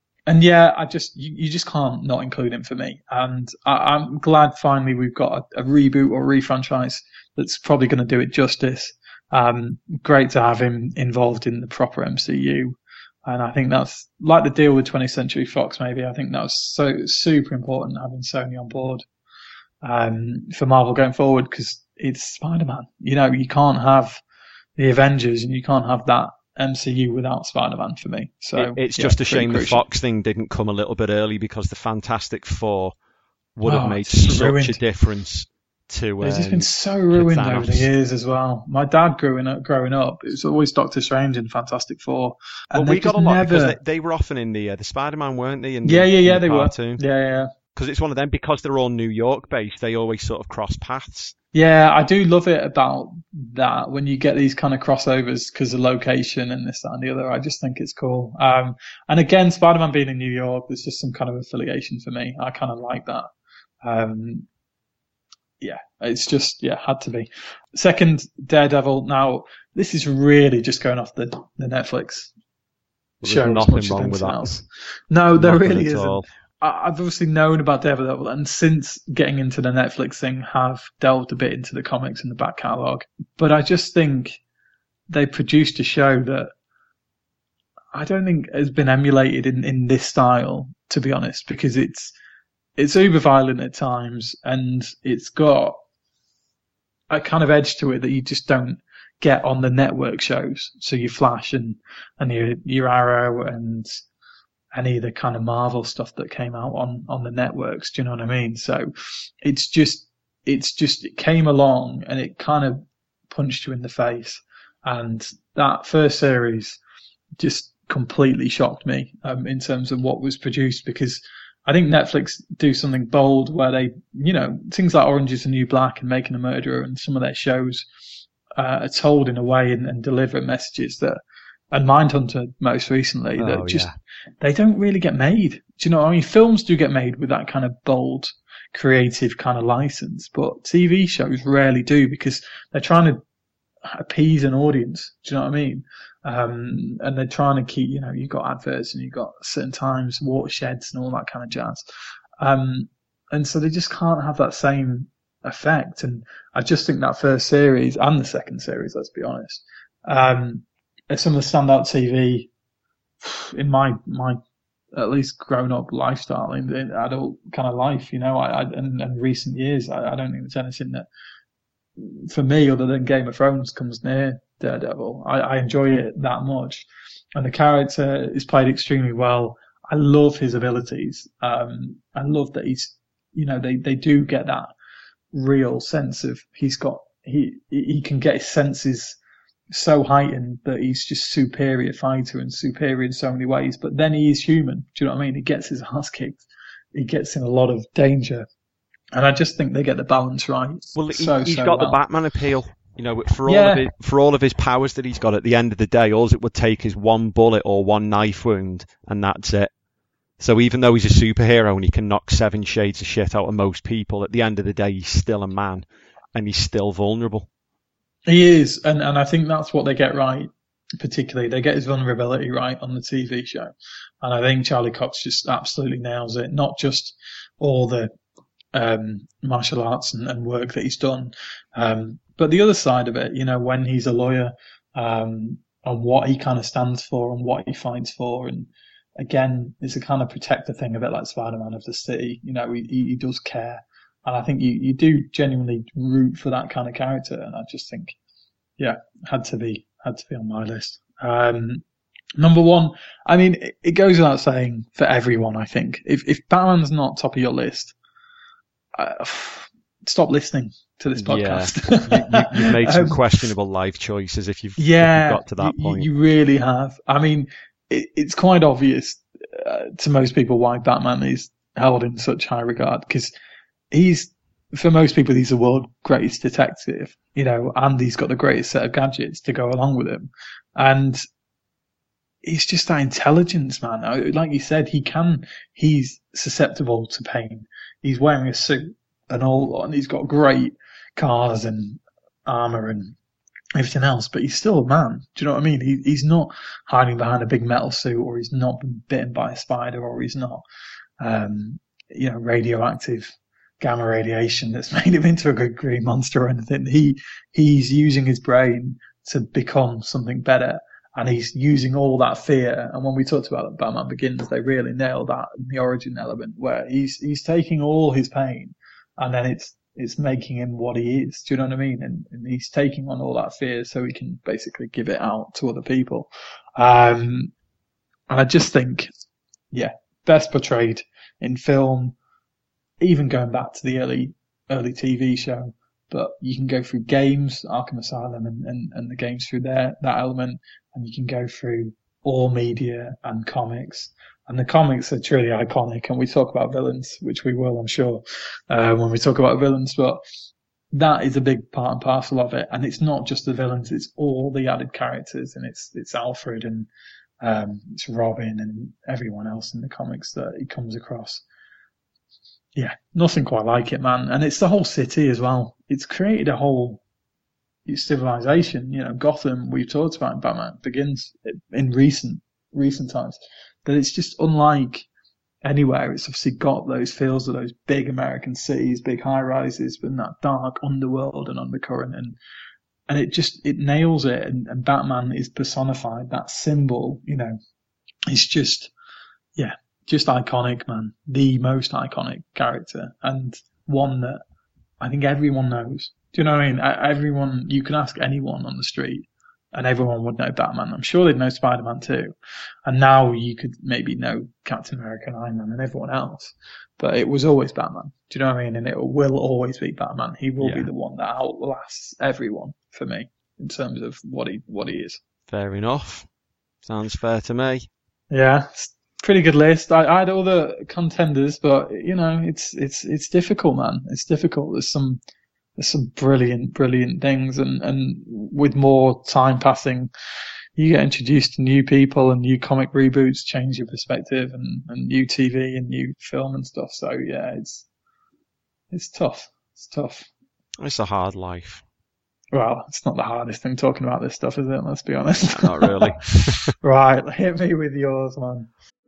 just can't not include him for me. And I'm glad finally we've got a reboot or re-franchise that's probably going to do it justice. Great to have him involved in the proper MCU. And I think that's like the deal with 20th Century Fox, maybe. I think that was so super important, having Sony on board for Marvel going forward, because it's Spider-Man. You can't have the Avengers and you can't have that MCU without Spider-Man for me. So it's just a shame the Fox thing didn't come a little bit early, because the Fantastic Four would have made such a difference. It's just been so ruined over the years as well. My dad growing up, it was always Doctor Strange and Fantastic Four. And we got a lot because they were often in the Spider-Man, weren't they? They cartoon. were. Yeah. Because it's one of them, because they're all New York based, they always sort of cross paths. Yeah, I do love it about that when you get these kind of crossovers because of location and this, that, and the other. I just think it's cool. And again, Spider-Man being in New York, there's just some kind of affiliation for me. I kind of like that. It's just, had to be. Second, Daredevil. Now, this is really just going off the Netflix show. There's nothing wrong with that. No, there really isn't. I've obviously known about Daredevil, and since getting into the Netflix thing, have delved a bit into the comics and the back catalogue. But I just think they produced a show that I don't think has been emulated in this style, to be honest, because it's uber violent at times, and it's got a kind of edge to it that you just don't get on the network shows. So your Flash and your Arrow and any of the kind of Marvel stuff that came out on the networks. Do you know what I mean? So it came along and it kind of punched you in the face. And that first series just completely shocked me in terms of what was produced, because I think Netflix do something bold where they, things like Orange is the New Black and Making a Murderer, and some of their shows are told in a way and deliver messages that, and Mindhunter most recently, they don't really get made. Do you know what I mean? Films do get made with that kind of bold, creative kind of license, but TV shows rarely do, because they're trying to appease an audience. Do you know what I mean? And they're trying to keep, you've got adverts and you've got certain times, watersheds and all that kind of jazz. And so they just can't have that same effect. And I just think that first series and the second series, let's be honest, are some of the standout TV in my at least grown up lifestyle, in adult kind of life, and recent years. I don't think there's anything that, for me, other than Game of Thrones, comes near Daredevil. I enjoy it that much, and the character is played extremely well. I love his abilities. I love that he's, they do get that real sense of he can get his senses so heightened that he's just superior fighter and superior in so many ways. But then he is human. Do you know what I mean? He gets his ass kicked. He gets in a lot of danger, and I just think they get the balance right. Well, he's got the Batman appeal. For all of his powers that he's got, at the end of the day, all it would take is one bullet or one knife wound, and that's it. So even though he's a superhero and he can knock 7 shades of shit out of most people, at the end of the day, he's still a man, and he's still vulnerable. He is, and I think that's what they get right, particularly. They get his vulnerability right on the TV show. And I think Charlie Cox just absolutely nails it, not just all the martial arts and work that he's done, but But the other side of it, when he's a lawyer, and what he kind of stands for and what he fights for, and again, it's a kind of protector thing, a bit like Spider-Man of the city. He does care, and I think you do genuinely root for that kind of character. And I just think, had to be on my list. Number one, I mean, it goes without saying for everyone. I think if Batman's not top of your list, stop listening to this podcast. Yeah. You've made some questionable life choices if you've got to that point. You really have. I mean, it's quite obvious to most people why Batman is held in such high regard, because for most people, he's the world's greatest detective, and he's got the greatest set of gadgets to go along with him. And he's just that intelligence, man. Like you said, he's susceptible to pain. He's wearing a suit and he's got great cars and armor and everything else, but he's still a man. Do you know what I mean? He's not hiding behind a big metal suit, or he's not been bitten by a spider, or he's not, radioactive gamma radiation that's made him into a good green monster or anything. He's using his brain to become something better. And he's using all that fear. And when we talked about Batman Begins, they really nailed that in the origin element, where he's taking all his pain, and then it's making him what he is. Do you know what I mean? And he's taking on all that fear so he can basically give it out to other people. And I just think, best portrayed in film, even going back to the early TV show. But you can go through games, Arkham Asylum and the games through that element, and you can go through all media and comics. And the comics are truly iconic, and we talk about villains, which we will, I'm sure, when we talk about villains, but that is a big part and parcel of it. And it's not just the villains, it's all the added characters, and it's Alfred and it's Robin and everyone else in the comics that he comes across. Yeah, nothing quite like it, man. And it's the whole city as well. It's created a whole civilization. Gotham, we've talked about in Batman Begins in recent times, that it's just unlike anywhere. It's obviously got those feels of those big American cities, big high rises, but in that dark underworld and undercurrent, and it nails it. And Batman is personified, that symbol. It's just iconic, man. The most iconic character, and one that I think everyone knows. Do you know what I mean? Everyone, you can ask anyone on the street and everyone would know Batman. I'm sure they'd know Spider-Man too. And now you could maybe know Captain America and Iron Man and everyone else. But it was always Batman. Do you know what I mean? And it will always be Batman. He will be the one that outlasts everyone for me in terms of what he is. Fair enough. Sounds fair to me. Yeah. Pretty good list. I had other contenders, but it's difficult, man. It's difficult. There's some brilliant things, and with more time passing, you get introduced to new people and new comic reboots, change your perspective, and new TV and new film and stuff. So yeah, it's tough. It's tough. It's a hard life. Well, it's not the hardest thing talking about this stuff, is it? Let's be honest. Not really. Right, hit me with yours, man.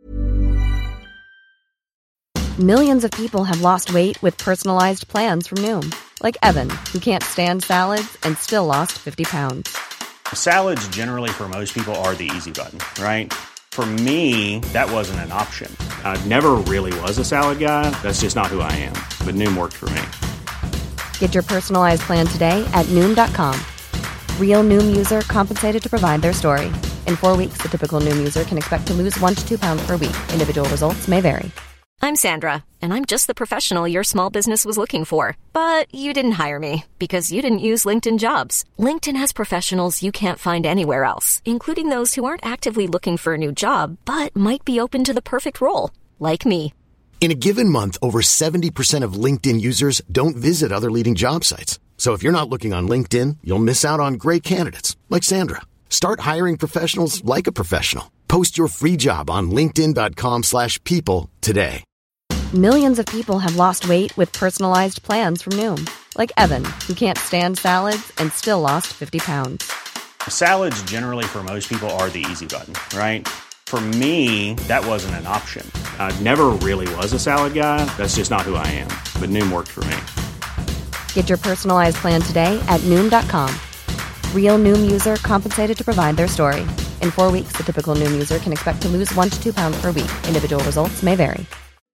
Millions of people have lost weight with personalized plans from Noom. Like Evan, who can't stand salads and still lost 50 pounds. Salads generally for most people are the easy button, right? For me, that wasn't an option. I never really was a salad guy. That's just not who I am. But Noom worked for me. Get your personalized plan today at Noom.com. Real Noom user compensated to provide their story. In 4 weeks, the typical Noom user can expect to lose 1 to 2 pounds per week. Individual results may vary. I'm Sandra, and I'm just the professional your small business was looking for. But you didn't hire me because you didn't use LinkedIn Jobs. LinkedIn has professionals you can't find anywhere else, including those who aren't actively looking for a new job, but might be open to the perfect role, like me. In a given month, over 70% of LinkedIn users don't visit other leading job sites. So if you're not looking on LinkedIn, you'll miss out on great candidates like Sandra. Start hiring professionals like a professional. Post your free job on linkedin.com/people today. Millions of people have lost weight with personalized plans from Noom. Like Evan, who can't stand salads and still lost 50 pounds. Salads generally for most people are the easy button, right? For me, that wasn't an option. I never really was a salad guy. That's just not who I am. But Noom worked for me. Get your personalized plan today at Noom.com. Real Noom user compensated to provide their story. In 4 weeks, the typical Noom user can expect to lose 1 to 2 pounds per week. Individual results may vary.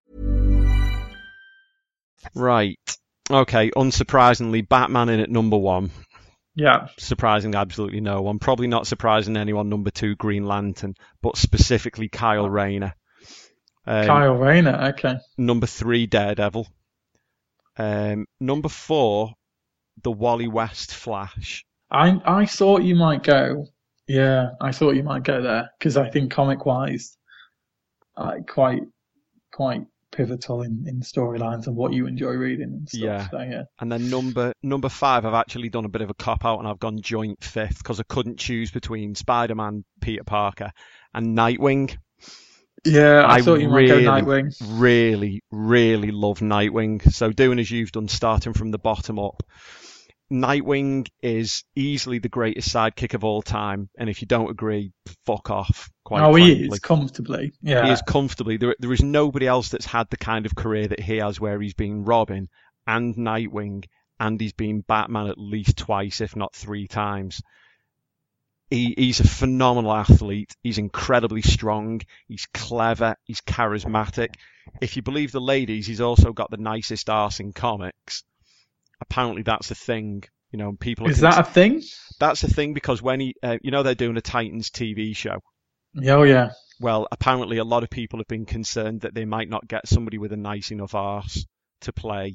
Right. Okay, unsurprisingly, Batman in at number 1. Yeah. Surprising absolutely no one. Probably not surprising anyone, number 2, Green Lantern, but specifically Kyle Rayner. Kyle Rayner, okay. Number 3, Daredevil. Number 4, the Wally West Flash. I thought you might go. Yeah, I thought you might go there because I think comic-wise, quite pivotal in storylines and what you enjoy reading and stuff. Yeah. So, yeah. And then number 5, I've actually done a bit of a cop-out and I've gone joint 5th because I couldn't choose between Spider-Man, Peter Parker, and Nightwing. Yeah, I thought you might go Nightwing. Really, really love Nightwing. So doing as you've done, starting from the bottom up. Nightwing is easily the greatest sidekick of all time, and if you don't agree, fuck off. Quite frankly. He is comfortably. Yeah, he is comfortably. There is nobody else that's had the kind of career that he has, where he's been Robin and Nightwing, and he's been Batman at least twice, if not 3 times. He's a phenomenal athlete. He's incredibly strong. He's clever. He's charismatic. If you believe the ladies, he's also got the nicest arse in comics. Apparently that's a thing, people. Is that a thing? That's a thing because when he, they're doing a Titans TV show. Oh yeah. Well, apparently a lot of people have been concerned that they might not get somebody with a nice enough arse to play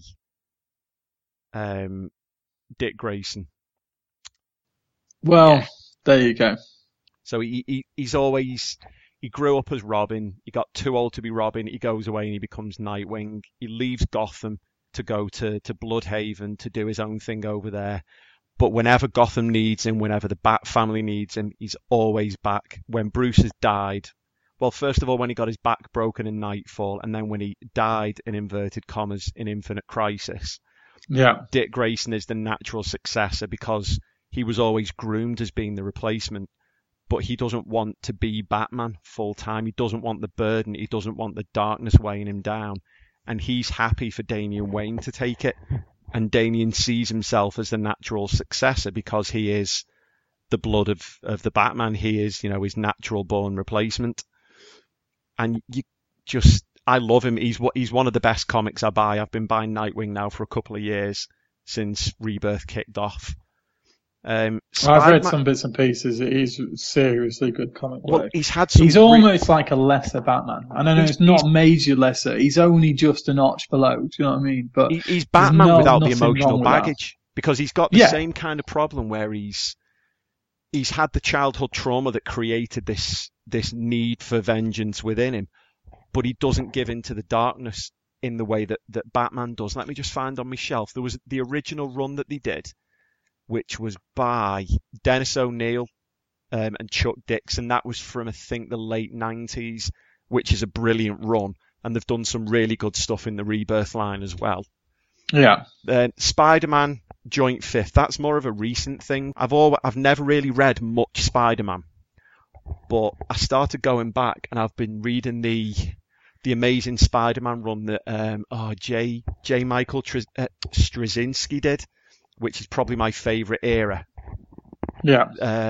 Dick Grayson. Well, there you go. So he grew up as Robin. He got too old to be Robin. He goes away and he becomes Nightwing. He leaves Gotham to go to Bloodhaven to do his own thing over there. But whenever Gotham needs him, whenever the Bat family needs him, he's always back. When Bruce has died, well, first of all, when he got his back broken in Nightfall, and then when he died, in inverted commas, in Infinite Crisis, Dick Grayson is the natural successor because he was always groomed as being the replacement. But he doesn't want to be Batman full time. He doesn't want the burden. He doesn't want the darkness weighing him down. And he's happy for Damian Wayne to take it. And Damian sees himself as the natural successor because he is the blood of the Batman. He is, his natural born replacement. And I love him. He's one of the best comics I buy. I've been buying Nightwing now for a couple of years since Rebirth kicked off. I've read some bits and pieces. He's seriously good comic work. Well, he's almost like a lesser Batman. I don't know, it's not major lesser. He's only just a notch below. Do you know what I mean? But he's Batman without the emotional baggage because he's got the same kind of problem where he's had the childhood trauma that created this need for vengeance within him, but he doesn't give in to the darkness in the way that Batman does. Let me just find on my shelf. There was the original run that they did, which was by Dennis O'Neil and Chuck Dixon. That was from, I think, the late 90s, which is a brilliant run. And they've done some really good stuff in the Rebirth line as well. Yeah. Spider-Man, joint 5th. That's more of a recent thing. I've never really read much Spider-Man. But I started going back and I've been reading the Amazing Spider-Man run that J. Michael Straczynski did, which is probably my favourite era. Yeah.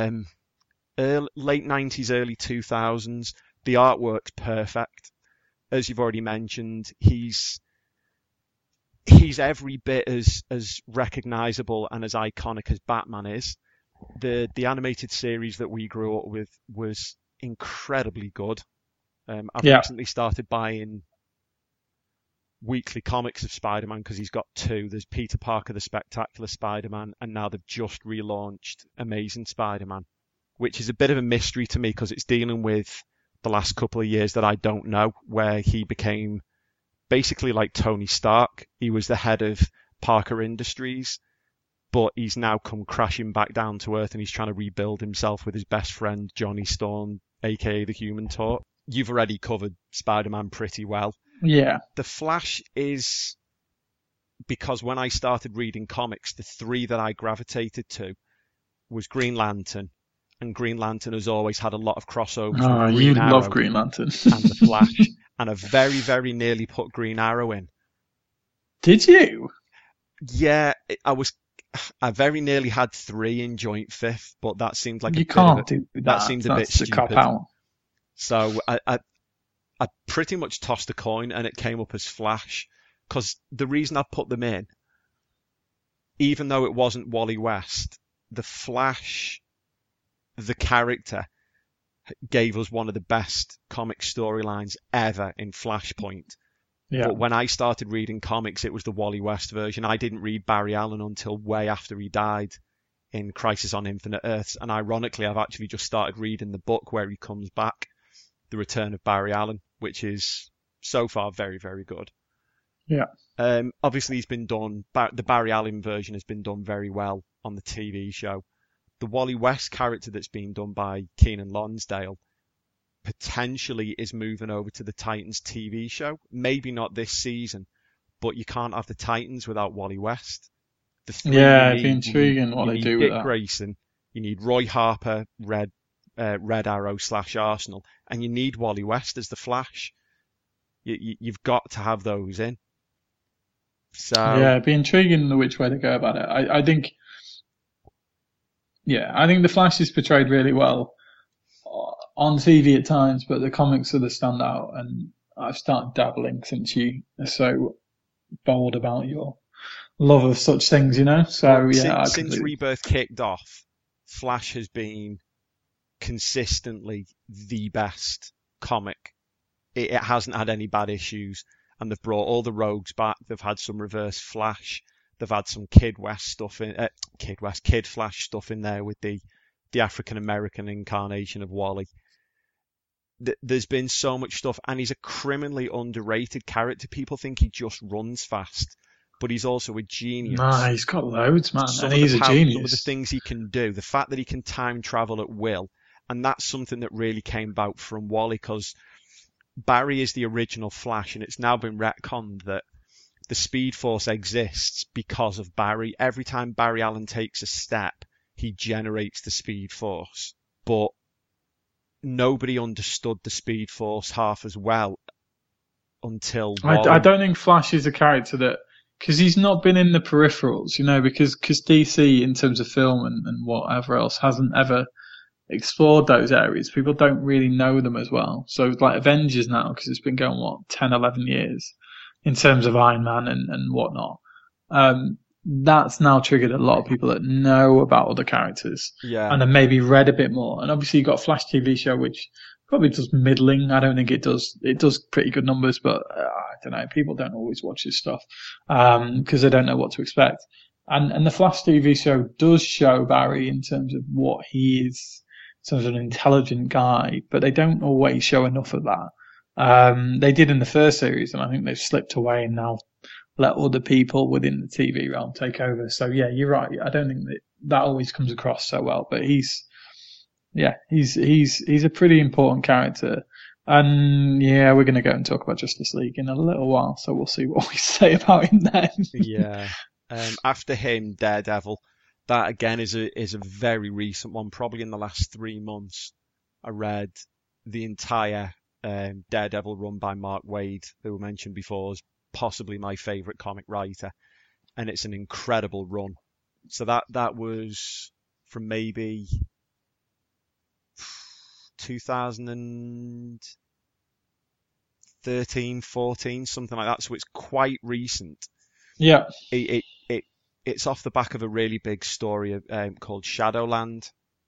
Late 90s, early 2000s. The artwork's perfect. As you've already mentioned, he's every bit as recognisable and as iconic as Batman is. The animated series that we grew up with was incredibly good. I've recently started buying weekly comics of Spider-Man because he's got 2. There's Peter Parker, the Spectacular Spider-Man, and now they've just relaunched Amazing Spider-Man, which is a bit of a mystery to me because it's dealing with the last couple of years that I don't know, where he became basically like Tony Stark. He was the head of Parker Industries, but he's now come crashing back down to earth and he's trying to rebuild himself with his best friend, Johnny Storm, aka the Human Torch. You've already covered Spider-Man pretty well. Yeah. The Flash is, because when I started reading comics, the 3 that I gravitated to was Green Lantern, and Green Lantern has always had a lot of crossovers. Oh, you love Green Lantern. And the Flash, and I very, very nearly put Green Arrow in. Did you? Yeah, I very nearly had 3 in joint fifth, but that seemed like You can't do that. that seemed a bit That's a cop stupid. out. So I pretty much tossed a coin and it came up as Flash, because the reason I put them in, even though it wasn't Wally West, the Flash, the character, gave us one of the best comic storylines ever in Flashpoint. Yeah. But when I started reading comics, it was the Wally West version. I didn't read Barry Allen until way after he died in Crisis on Infinite Earths. And ironically, I've actually just started reading the book where he comes back, The Return of Barry Allen, which is so far very, very good. Yeah. Obviously, he's been done. The Barry Allen version has been done very well on the TV show. The Wally West character that's been done by Keenan Lonsdale potentially is moving over to the Titans TV show. Maybe not this season, but you can't have the Titans without Wally West. It'd be intriguing what they do with Dick that. Grayson, you need Roy Harper, Red Arrow / Arsenal, and you need Wally West as the Flash. You've got to have those in. So Yeah, it'd be intriguing which way they go about it. I think the Flash is portrayed really well on TV at times, but the comics are the standout, and I've started dabbling since you are so bold about your love of such things, you know? So, since Rebirth kicked off, Flash has been consistently the best comic. It hasn't had any bad issues, and they've brought all the rogues back. They've had some Reverse Flash. They've had some Kid Flash stuff in there with the African American incarnation of Wally. There's been so much stuff, and he's a criminally underrated character. People think he just runs fast, but he's also a genius. Nah, he's got loads, man, and he's a genius. Some of the things he can do, the fact that he can time travel at will, and that's something that really came about from Wally, because Barry is the original Flash, and it's now been retconned that the Speed Force exists because of Barry. Every time Barry Allen takes a step, he generates the Speed Force. But nobody understood the Speed Force half as well until Wally. I don't think Flash is a character that, because he's not been in the peripherals, you know, because DC in terms of film and whatever else hasn't ever explored those areas. People don't really know them as well. So it's like Avengers now, because it's been going, 10, 11 years in terms of Iron Man and whatnot. That's now triggered a lot of people that know about other characters. Yeah. And then maybe read a bit more. And obviously you've got Flash TV show, which probably does middling. I don't think it does pretty good numbers, but I don't know. People don't always watch this stuff, because they don't know what to expect. And the Flash TV show does show Barry in terms of what he is, in terms of an intelligent guy, but they don't always show enough of that. They did in the first series, and I think they've slipped away and now let other people within the TV realm take over. So yeah, you're right. I don't think that always comes across so well, but he's a pretty important character. And yeah, we're going to go and talk about Justice League in a little while, so we'll see what we say about him then. Yeah. After him, Daredevil. That again is a very recent one. Probably in the last 3 months, I read the entire Daredevil run by Mark Waid, who we mentioned before, as possibly my favourite comic writer, and it's an incredible run. So that was from maybe 2013, 14, something like that. So it's quite recent. Yeah. It's off the back of a really big story called Shadowland,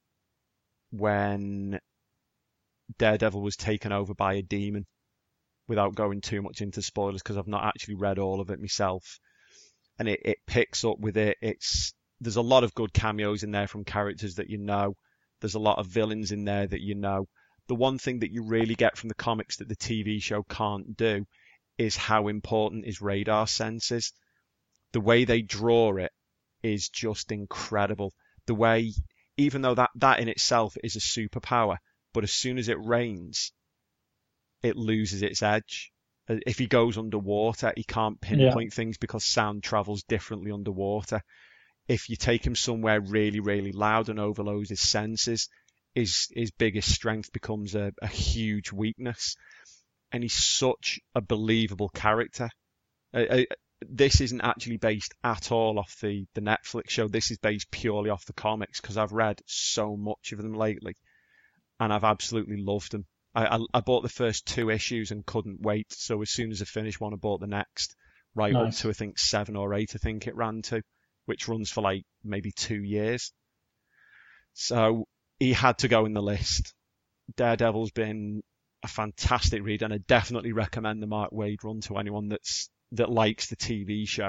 when Daredevil was taken over by a demon, without going too much into spoilers, because I've not actually read all of it myself. And it picks up with it. There's a lot of good cameos in there from characters that you know. There's a lot of villains in there that you know. The one thing that you really get from the comics that the TV show can't do is how important his radar sense is. The way they draw it is just incredible. The way, even though that in itself is a superpower, but as soon as it rains, it loses its edge. If he goes underwater, he can't pinpoint things because sound travels differently underwater. If you take him somewhere really, really loud and overloads his senses, his biggest strength becomes a huge weakness. And he's such a believable character. this isn't actually based at all off the Netflix show. This is based purely off the comics because I've read so much of them lately and I've absolutely loved them. I bought the first 2 issues and couldn't wait. So as soon as I finished one, I bought the next, right up to, I think, 7 or 8, I think it ran to, which runs for like maybe 2 years. So he had to go in the list. Daredevil's been a fantastic read, and I definitely recommend the Mark Waid run to anyone that likes the TV show.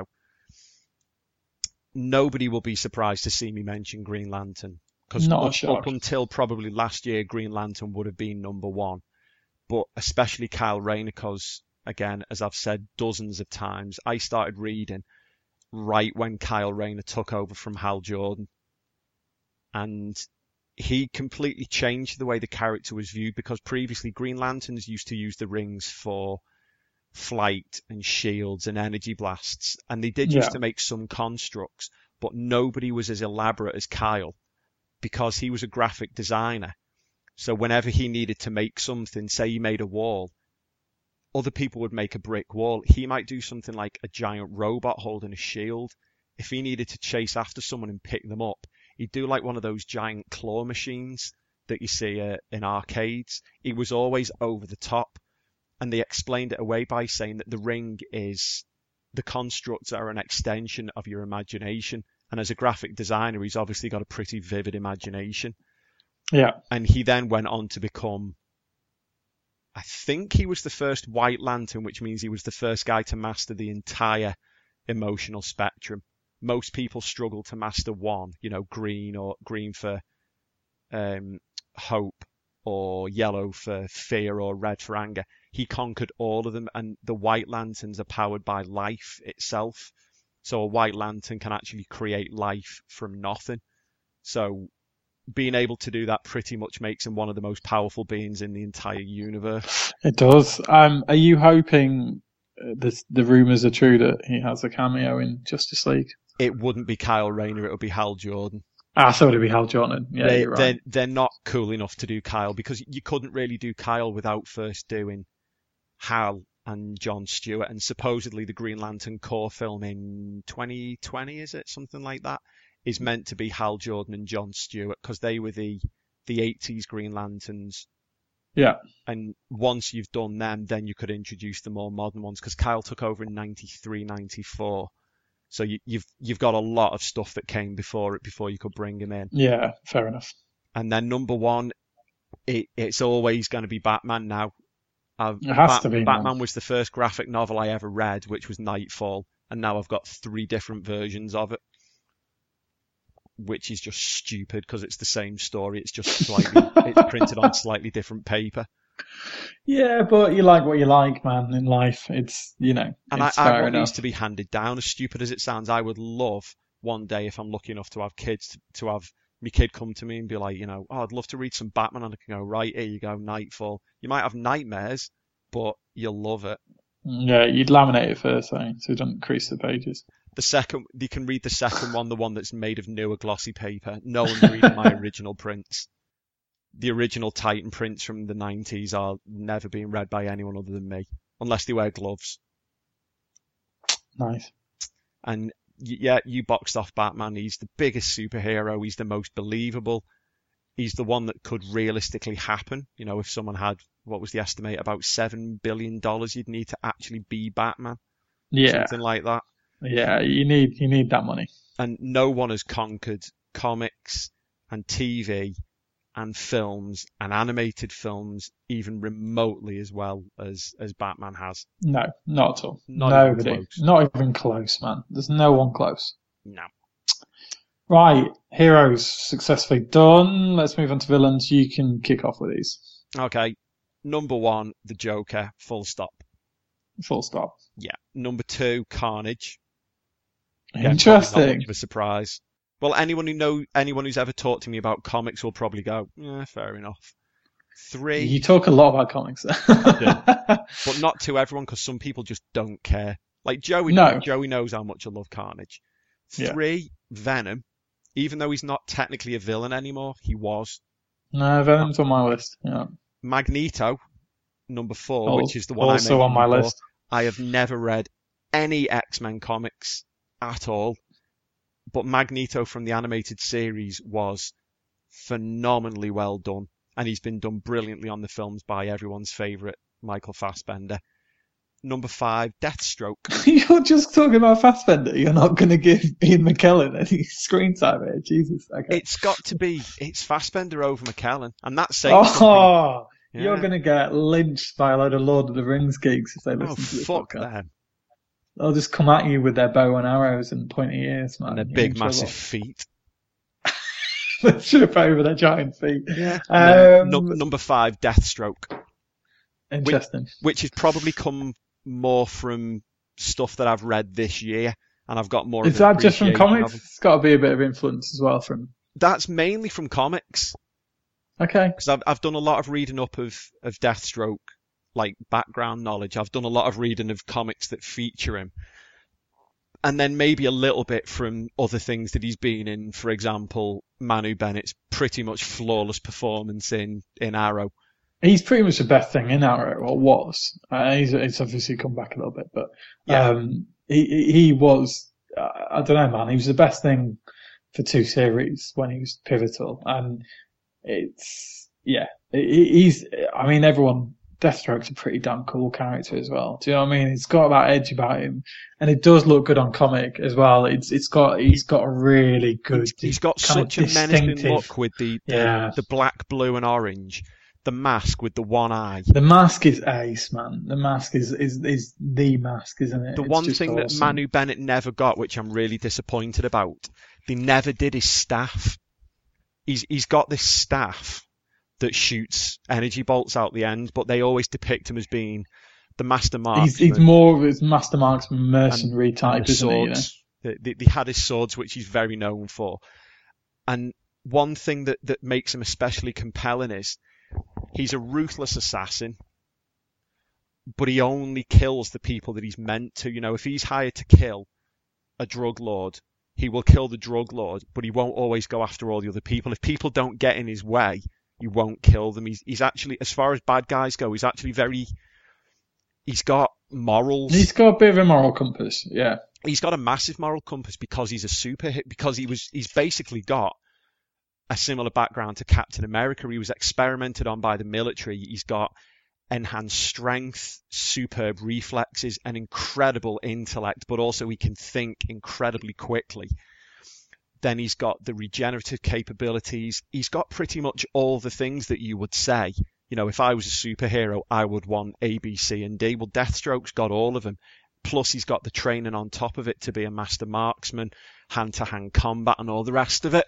Nobody will be surprised to see me mention Green Lantern, because up until probably last year, Green Lantern would have been number 1. But especially Kyle Rayner, because, again, as I've said dozens of times, I started reading right when Kyle Rayner took over from Hal Jordan. And he completely changed the way the character was viewed, because previously Green Lanterns used to use the rings for flight and shields and energy blasts, and they did used to make some constructs, but nobody was as elaborate as Kyle, because he was a graphic designer. So whenever he needed to make something, say he made a wall, other people would make a brick wall. He might do something like a giant robot holding a shield. If he needed to chase after someone and pick them up, he'd do like one of those giant claw machines that you see in arcades. It was always over the top. And they explained it away by saying that the ring is, the constructs are an extension of your imagination. And as a graphic designer, he's obviously got a pretty vivid imagination. Yeah. And he then went on to become, I think he was the first White Lantern, which means he was the first guy to master the entire emotional spectrum. Most people struggle to master one, green for hope, or yellow for fear, or red for anger. He conquered all of them, and the White Lanterns are powered by life itself. So a White Lantern can actually create life from nothing. So being able to do that pretty much makes him one of the most powerful beings in the entire universe. It does. Are you hoping the rumours are true that he has a cameo in Justice League? It wouldn't be Kyle Rayner, it would be Hal Jordan. So it'd be Hal Jordan. Yeah, you're right. They're not cool enough to do Kyle, because you couldn't really do Kyle without first doing Hal and John Stewart. And supposedly the Green Lantern Corps film in 2020, is it? Something like that, is meant to be Hal Jordan and John Stewart, because they were the 80s Green Lanterns. Yeah. And once you've done them, then you could introduce the more modern ones, because Kyle took over in 93, 94. So you've got a lot of stuff that came before it, before you could bring him in. Yeah, fair enough. And then number 1, it's always going to be Batman now. It has to be. Batman was the first graphic novel I ever read, which was Nightfall, and now I've got 3 different versions of it, which is just stupid because it's the same story. It's just it's printed on slightly different paper. Yeah, but you like what you like, man, in life. It's, And I want these to be handed down. As stupid as it sounds, I would love one day, if I'm lucky enough to have kids, to have my kid come to me and be like, I'd love to read some Batman, and I can go, right, here you go, Nightfall. You might have nightmares, but you'll love it. Yeah, you'd laminate it first, so you don't crease the pages. You can read the second one, the one that's made of newer glossy paper. No one's reading my original prints. The original Titan prints from the 90s are never being read by anyone other than me, unless they wear gloves. Nice. And yeah, you boxed off Batman. He's the biggest superhero. He's the most believable. He's the one that could realistically happen. If someone had, what was the estimate, about $7 billion you'd need to actually be Batman. Yeah. Something like that. Yeah, you need that money. And no one has conquered comics and TV and films and animated films even remotely as well as Batman has. No, not at all. Nobody. Not even close, man. There's no one close. No. Right, heroes successfully done. Let's move on to villains. You can kick off with these. Okay. Number 1, the Joker, full stop. Full stop. Yeah. Number 2, Carnage. Interesting. Not much of a surprise. Well, anyone who's ever talked to me about comics will probably go, yeah, fair enough. 3. You talk a lot about comics. But not to everyone, because some people just don't care. Like Joey. No. Joey knows how much I love Carnage. 3, Venom. Even though he's not technically a villain anymore, he was. No, Venom's on my list. Yeah. Magneto, number 4, which is the one also on my list. I have never read any X-Men comics at all. But Magneto from the animated series was phenomenally well done. And he's been done brilliantly on the films by everyone's favourite, Michael Fassbender. Number 5, Deathstroke. You're just talking about Fassbender. You're not going to give Ian McKellen any screen time here. Jesus. Okay. It's Fassbender over McKellen. And that's saying yeah. You're Yeah. going to get lynched by a load of Lord of the Rings geeks if they listen to this fuck podcast. them. They'll just come at you with their bow and arrows and pointy ears, man. And their You're big, in trouble. massive feet. They trip over their giant feet. Yeah. Um, Number 5, Deathstroke. Interesting. Which has probably come more from stuff that I've read this year, and I've got more. Is of an that just from appreciation comics? of them. It's got to be a bit of influence as well from. That's mainly from comics, Okay. because I've done a lot of reading up of Deathstroke, like background knowledge. I've done a lot of reading of comics that feature him, and then maybe a little bit from other things that he's been in. For example, Manu Bennett's pretty much flawless performance in Arrow. He's pretty much the best thing in Arrow, or was. He's obviously come back a little bit, but Yeah. he was. I don't know, man. He was the best thing for 2 series when he was pivotal, and he's. I mean, everyone. Deathstroke's a pretty damn cool character as well. Do you know what I mean? He's got that edge about him, and it does look good on comic as well. He's got a really good. He's got kind such of a menacing distinctive look with the black, blue, and orange. The mask with the one eye. The mask is ace, man. The mask is the mask, isn't it? The It's one just thing that awesome. Manu Bennett never got, which I'm really disappointed about, they never did his staff. He's got this staff that shoots energy bolts out the end, but they always depict him as being the master marksman. He's more of his master marksman mercenary type, the isn't he? You know? swords. They had his swords, which he's very known for. And one thing that makes him especially compelling is he's a ruthless assassin, but he only kills the people that he's meant to. You know, if he's hired to kill a drug lord, he will kill the drug lord, but he won't always go after all the other people. If people don't get in his way, he won't kill them. He's actually, as far as bad guys go, he's actually he's got morals. He's got a bit of a moral compass, yeah. He's got a massive moral compass because he's a super hit, because he's basically got a similar background to Captain America. He was experimented on by the military. He's got enhanced strength, superb reflexes, and incredible intellect, but also he can think incredibly quickly. Then he's got the regenerative capabilities. He's got pretty much all the things that you would say, you know, if I was a superhero, I would want A, B, C, and D. Well, Deathstroke's got all of them. Plus, he's got the training on top of it to be a master marksman, hand-to-hand combat, and all the rest of it.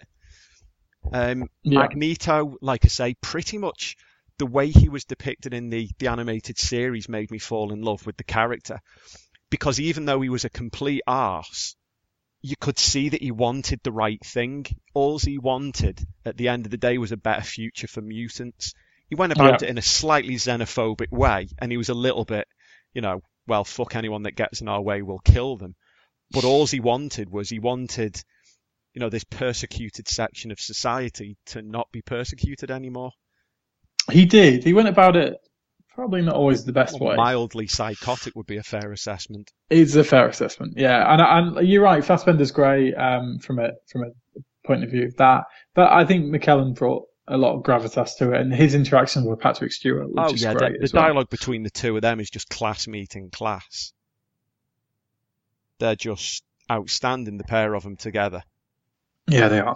Magneto, like I say, pretty much the way he was depicted in the animated series made me fall in love with the character. Because even though he was a complete arse, you could see that he wanted the right thing. All he wanted at the end of the day was a better future for mutants. He went about it in a slightly xenophobic way, and he was a little bit, you know, well, fuck anyone that gets in our way, we'll kill them. But all he wanted, you know, this persecuted section of society to not be persecuted anymore. He did. He went about it probably not always the best way. Mildly psychotic would be a fair assessment. It's a fair assessment, yeah. And you're right, Fassbender's great from a point of view of that. But I think McKellen brought a lot of gravitas to it, and his interaction with Patrick Stewart, which is great. The dialogue between the two of them is just class meeting class. They're just outstanding, the pair of them together. Yeah, they are.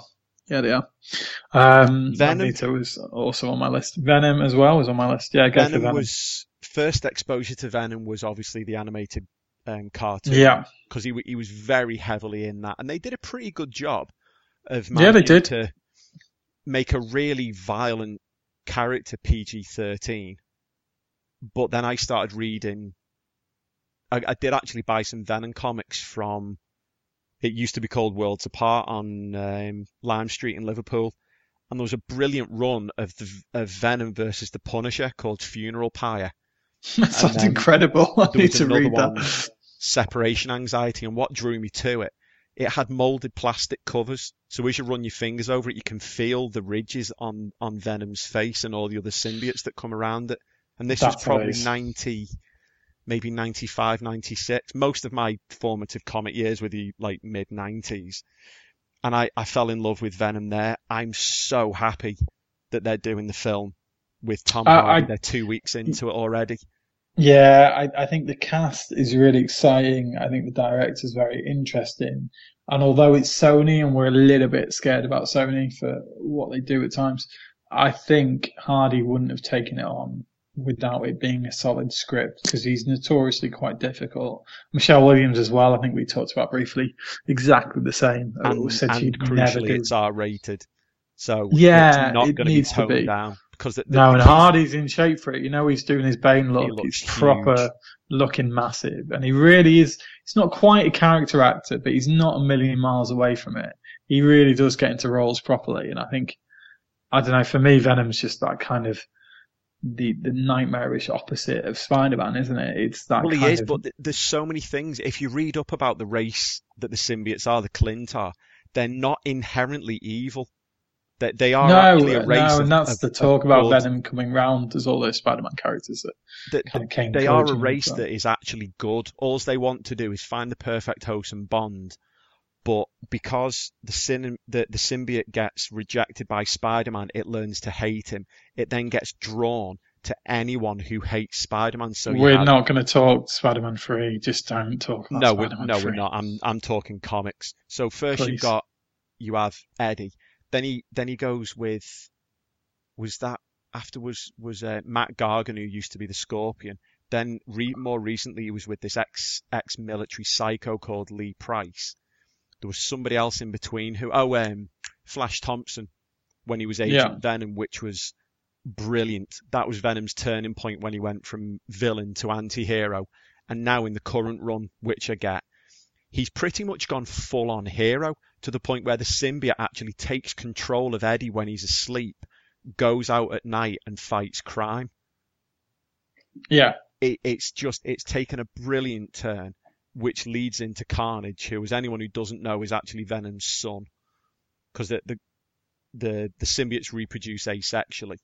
Venom Magneto was also on my list. Venom as well was on my list. Yeah, go for Venom. First exposure to Venom was obviously the animated cartoon. Yeah, because he was very heavily in that, and they did a pretty good job of managing to make a really violent character PG-13. But then I started reading. I did actually buy some Venom comics from. It used to be called Worlds Apart on Lime Street in Liverpool. And there was a brilliant run of Venom versus the Punisher called Funeral Pyre. That sounds incredible. I need to read that. Separation Anxiety. And what drew me to it, it had moulded plastic covers. So as you run your fingers over it, you can feel the ridges on Venom's face and all the other symbiotes that come around it. And this was probably maybe 95, 96. Most of my formative comic years were the like mid-90s. And I fell in love with Venom there. I'm so happy that they're doing the film with Tom Hardy. They're 2 weeks into it already. Yeah, I think the cast is really exciting. I think the director's very interesting. And although it's Sony and we're a little bit scared about Sony for what they do at times, I think Hardy wouldn't have taken it on without it being a solid script, because he's notoriously quite difficult. Michelle Williams as well, I think we talked about briefly, exactly the same. And crucially, it's R-rated. So yeah, it's not going to be toned down. And Hardy's in shape for it. You know, he's doing his Bane look. He's proper looking massive. And he really is. He's not quite a character actor, but he's not a million miles away from it. He really does get into roles properly. And I think, I don't know, for me, Venom's just that kind of the nightmarish opposite of Spider-Man, isn't it? It's that well, he is, but there's so many things. If you read up about the race that the symbiotes are, the Clint are, they're not inherently evil. They are actually a race. And that's the talk about Venom coming round as all those Spider-Man characters that kind of came. They are a race that is actually good. All they want to do is find the perfect host and bond. But because the symbiote gets rejected by Spider-Man, it learns to hate him. It then gets drawn to anyone who hates Spider-Man. So we're not going to talk Spider-Man 3. Just don't talk about Spider-Man 3. No, we're not. I'm talking comics. So first you have Eddie. Then he goes with, was Matt Gargan, who used to be the Scorpion. Then more recently he was with this ex-military psycho called Lee Price. There was somebody else in between Flash Thompson when he was Agent Venom, which was brilliant. That was Venom's turning point when he went from villain to anti-hero. And now in the current run, which I get, he's pretty much gone full on hero, to the point where the symbiote actually takes control of Eddie when he's asleep, goes out at night and fights crime. Yeah. It's taken a brilliant turn, which leads into Carnage, who, as anyone who doesn't know, is actually Venom's son, because the symbiotes reproduce asexually.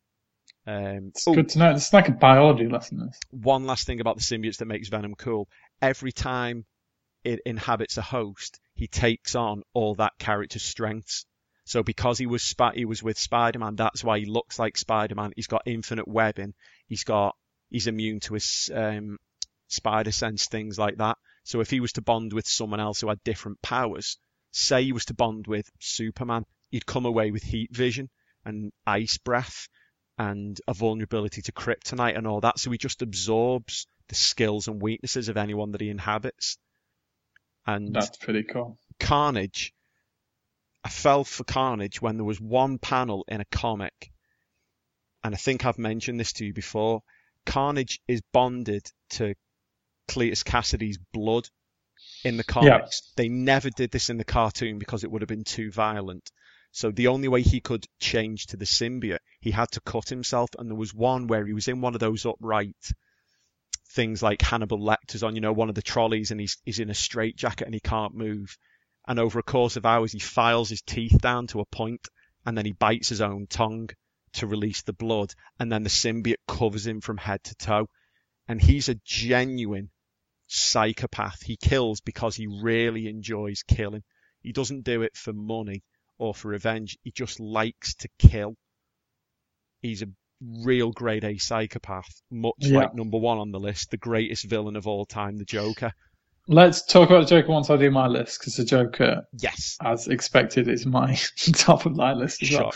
It's good to know. It's like a biology lesson. One last thing about the symbiotes that makes Venom cool. Every time it inhabits a host, he takes on all that character's strengths. So because he was with Spider-Man, that's why he looks like Spider-Man. He's got infinite webbing. He's immune to his spider sense, things like that. So if he was to bond with someone else who had different powers, say he was to bond with Superman, he'd come away with heat vision and ice breath and a vulnerability to kryptonite and all that. So he just absorbs the skills and weaknesses of anyone that he inhabits. And that's pretty cool. Carnage, I fell for Carnage when there was one panel in a comic, and I think I've mentioned this to you before. Carnage is bonded to Cletus Cassidy's blood in the comics. Yeah. They never did this in the cartoon because it would have been too violent. So the only way he could change to the symbiote, he had to cut himself. And there was one where he was in one of those upright things like Hannibal Lecter's on, one of the trolleys, and he's in a straitjacket and he can't move. And over a course of hours, he files his teeth down to a point, and then he bites his own tongue to release the blood. And then the symbiote covers him from head to toe. And he's a genuine psychopath. He kills because he really enjoys killing. He doesn't do it for money or for revenge. He just likes to kill. He's a real grade A psychopath, much like number one on the list, the greatest villain of all time, the Joker. Let's talk about the Joker once I do my list, because the Joker, yes, as expected, is my top of my list as well.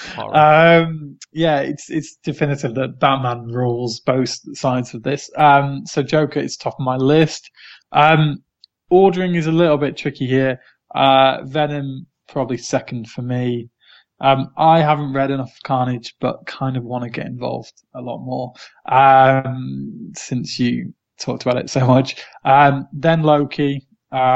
It's definitive that Batman rules both sides of this. So Joker is top of my list. Ordering is a little bit tricky here. Venom probably second for me. I haven't read enough Carnage, but kind of want to get involved a lot more, since you talked about it so much. Then Loki,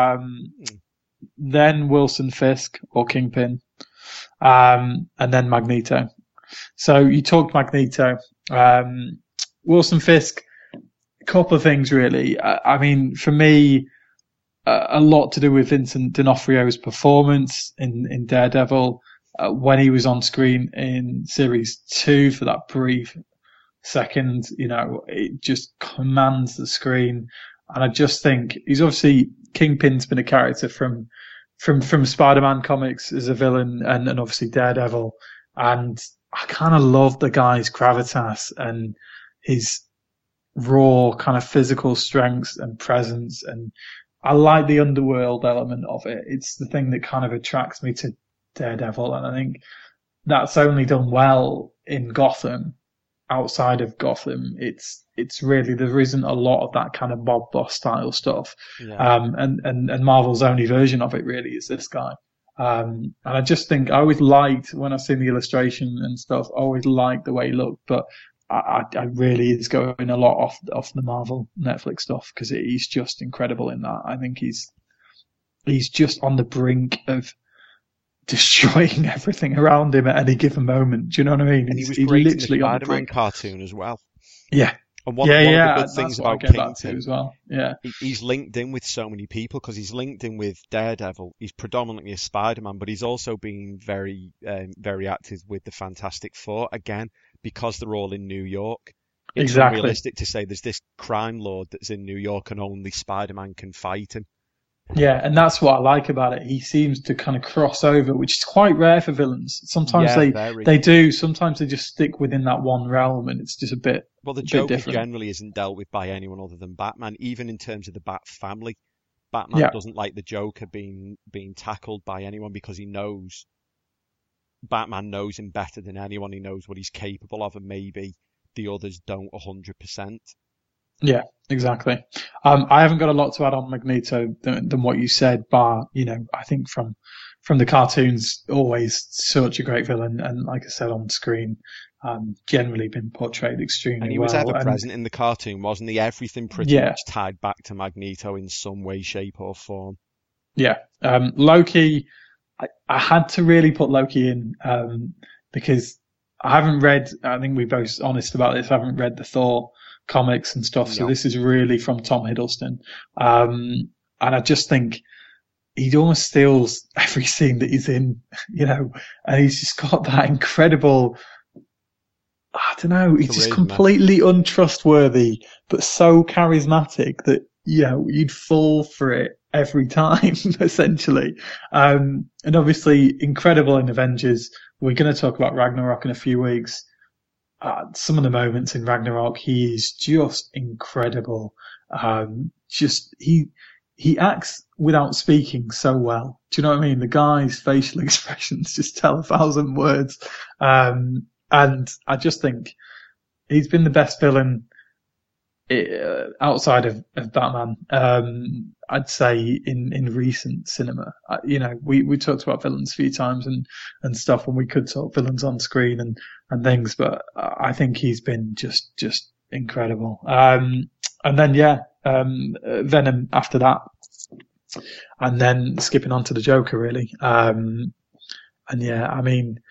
then Wilson Fisk or Kingpin, and then Magneto. So you talked Magneto. Wilson Fisk, a couple of things really. I mean, for me, a lot to do with Vincent D'Onofrio's performance in Daredevil. When he was on screen in series 2 for that brief second. It just commands the screen. And I just think he's obviously Kingpin's been a character from Spider-Man comics as a villain, and obviously Daredevil. And I kind of love the guy's gravitas and his raw kind of physical strength and presence. And I like the underworld element of it. It's the thing that kind of attracts me to Daredevil. And I think that's only done well in Gotham. Outside of Gotham, it's really, there isn't a lot of that kind of Bob Boss style stuff. Yeah. And Marvel's only version of it really is this guy. And I just think I always liked, when I've seen the illustration and stuff, I always liked the way he looked, but I really is going a lot off the Marvel Netflix stuff, because he's just incredible in that. I think he's just on the brink of destroying everything around him at any given moment. Do you know what I mean? And he was he's great in the literally on the Spider-Man brink. cartoon as well. Yeah. And one of the good things that's what I about get back to Kingpin, as well. Yeah. he's linked in with so many people, because he's linked in with Daredevil. He's predominantly a Spider-Man, but he's also been very, very active with the Fantastic Four, again, because they're all in New York. It's Exactly. unrealistic to say there's this crime lord that's in New York and only Spider-Man can fight him. Yeah, and that's what I like about it. He seems to kind of cross over, which is quite rare for villains. Sometimes they do. Sometimes they just stick within that one realm, and it's just a bit. Well, the bit Joker different. generally isn't dealt with by anyone other than Batman, even in terms of the Bat family. Batman doesn't like the Joker being tackled by anyone, because he knows Batman knows him better than anyone. He knows what he's capable of, and maybe the others don't 100%. Yeah, exactly. I haven't got a lot to add on Magneto than what you said, but I think from the cartoons, always such a great villain, and like I said, on screen, generally been portrayed extremely well. And he was ever present in the cartoon, wasn't he? Everything pretty much tied back to Magneto in some way, shape, or form. Yeah, Loki. I had to really put Loki in because I haven't read. I think we're both honest about this. I haven't read the Thor comics and stuff, so this is really from Tom Hiddleston, and I just think he almost steals every scene that he's in, and he's just got that incredible, I don't know, he's just completely untrustworthy but so charismatic that you'd fall for it every time essentially, and obviously incredible in Avengers. We're going to talk about Ragnarok in a few weeks. Some of the moments in Ragnarok, he is just incredible. He acts without speaking so well. Do you know what I mean? The guy's facial expressions just tell 1,000 words. And I just think he's been the best villain outside of Batman. I'd say in recent cinema. We talked about villains a few times and stuff, and we could talk villains on screen and things, but I think he's been just incredible. And then Venom after that, and then skipping on to the Joker really. And yeah, I mean,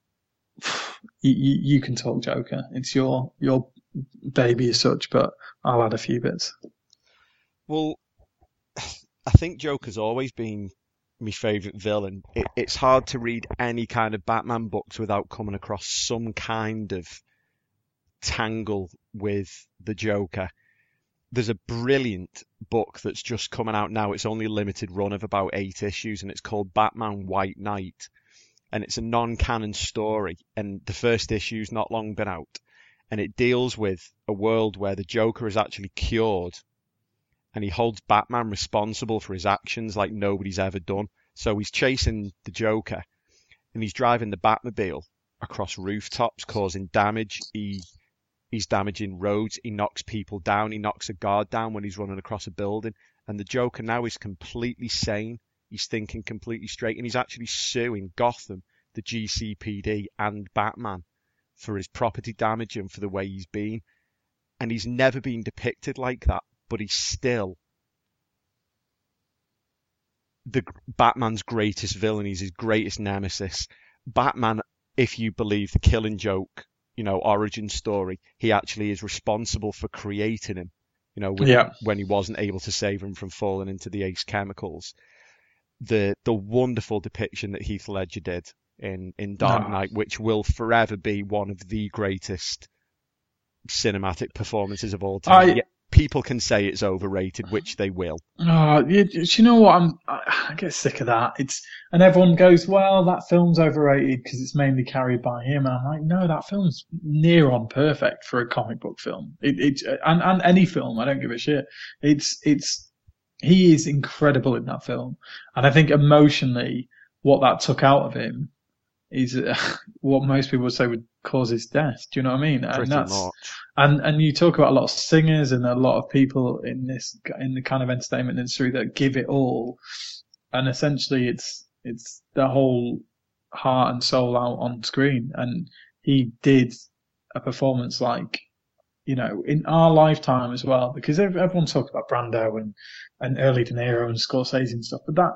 you can talk Joker. It's your baby as such, but I'll add a few bits. Well, I think Joker's always been my favourite villain. It's hard to read any kind of Batman books without coming across some kind of tangle with the Joker. There's a brilliant book that's just coming out now. It's only a limited run of about 8 issues, and it's called Batman White Knight. And it's a non-canon story, and the first issue's not long been out. And it deals with a world where the Joker is actually cured, and he holds Batman responsible for his actions like nobody's ever done. So he's chasing the Joker, and he's driving the Batmobile across rooftops, causing damage. He's damaging roads. He knocks people down. He knocks a guard down when he's running across a building. And the Joker now is completely sane. He's thinking completely straight, and he's actually suing Gotham, the GCPD, and Batman for his property damage and for the way he's been. And he's never been depicted like that, but he's still Batman's greatest villain. He's his greatest nemesis. Batman, if you believe the Killing Joke, origin story, he actually is responsible for creating him, when he wasn't able to save him from falling into the Ace chemicals. The wonderful depiction that Heath Ledger did in Dark Knight, which will forever be one of the greatest cinematic performances of all time. Yet people can say it's overrated, which they will. You know what? I get sick of that. And everyone goes, well, that film's overrated because it's mainly carried by him. And I'm like, no, that film's near on perfect for a comic book film. And any film. I don't give a shit. He is incredible in that film, and I think emotionally, what that took out of him is what most people would say would cause his death. Do you know what I mean? Pretty much. And you talk about a lot of singers and a lot of people in the kind of entertainment industry that give it all, and essentially it's their whole heart and soul out on screen. And he did a performance like, you know, in our lifetime as well, because everyone talks about Brando and early De Niro and Scorsese and stuff, but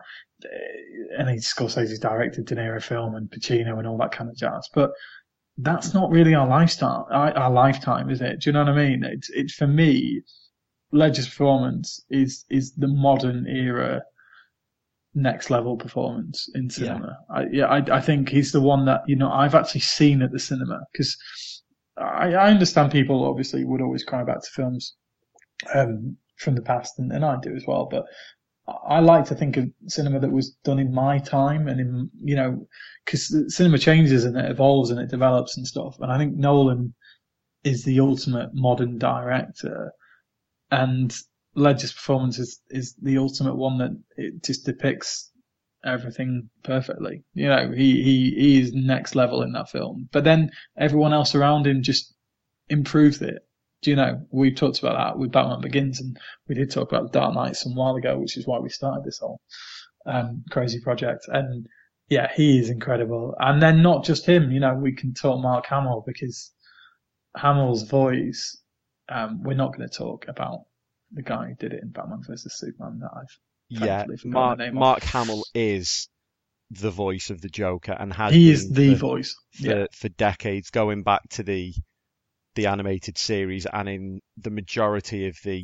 Scorsese directed De Niro film and Pacino and all that kind of jazz, but that's not really our lifetime, is it? Do you know what I mean? It's for me, Ledger's performance is the modern era next level performance in cinema. Yeah. I think he's the one that, you know, I've actually seen at the cinema, because I understand people obviously would always cry back to films from the past, and I do as well, but I like to think of cinema that was done in my time, and in, you know, because cinema changes and it evolves and it develops and stuff, and I think Nolan is the ultimate modern director, and Ledger's performance is the ultimate one that it just depicts everything perfectly. You know, he is next level in that film. But then everyone else around him just improves it. Do you know, we've talked about that with Batman Begins, and we did talk about The Dark Knight some while ago, which is why we started this whole crazy project. And yeah, he is incredible. And then not just him, you know, we can talk Mark Hamill, because Hamill's voice, we're not going to talk about the guy who did it in Batman vs Superman that I've Mark Hamill is the voice of the Joker, and he is the voice for decades, going back to the animated series, and in the majority of the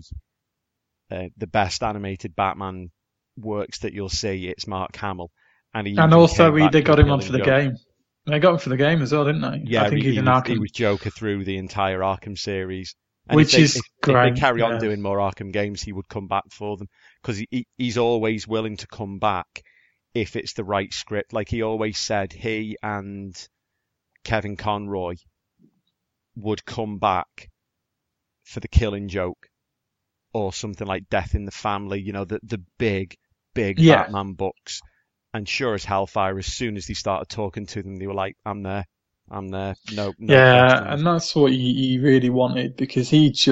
best animated Batman works that you'll see, it's Mark Hamill. And also they got him on for the game. They got him for the game as well, didn't they? Yeah, I think he was Joker through the entire Arkham series. And which is great. If they carry on doing more Arkham games, he would come back for them, because he's always willing to come back if it's the right script. Like he always said, he and Kevin Conroy would come back for The Killing Joke or something like Death in the Family, you know, the big Batman books. And sure as hellfire, as soon as they started talking to them, they were like, I'm there. No yeah, questions. And that's what he really wanted, because he's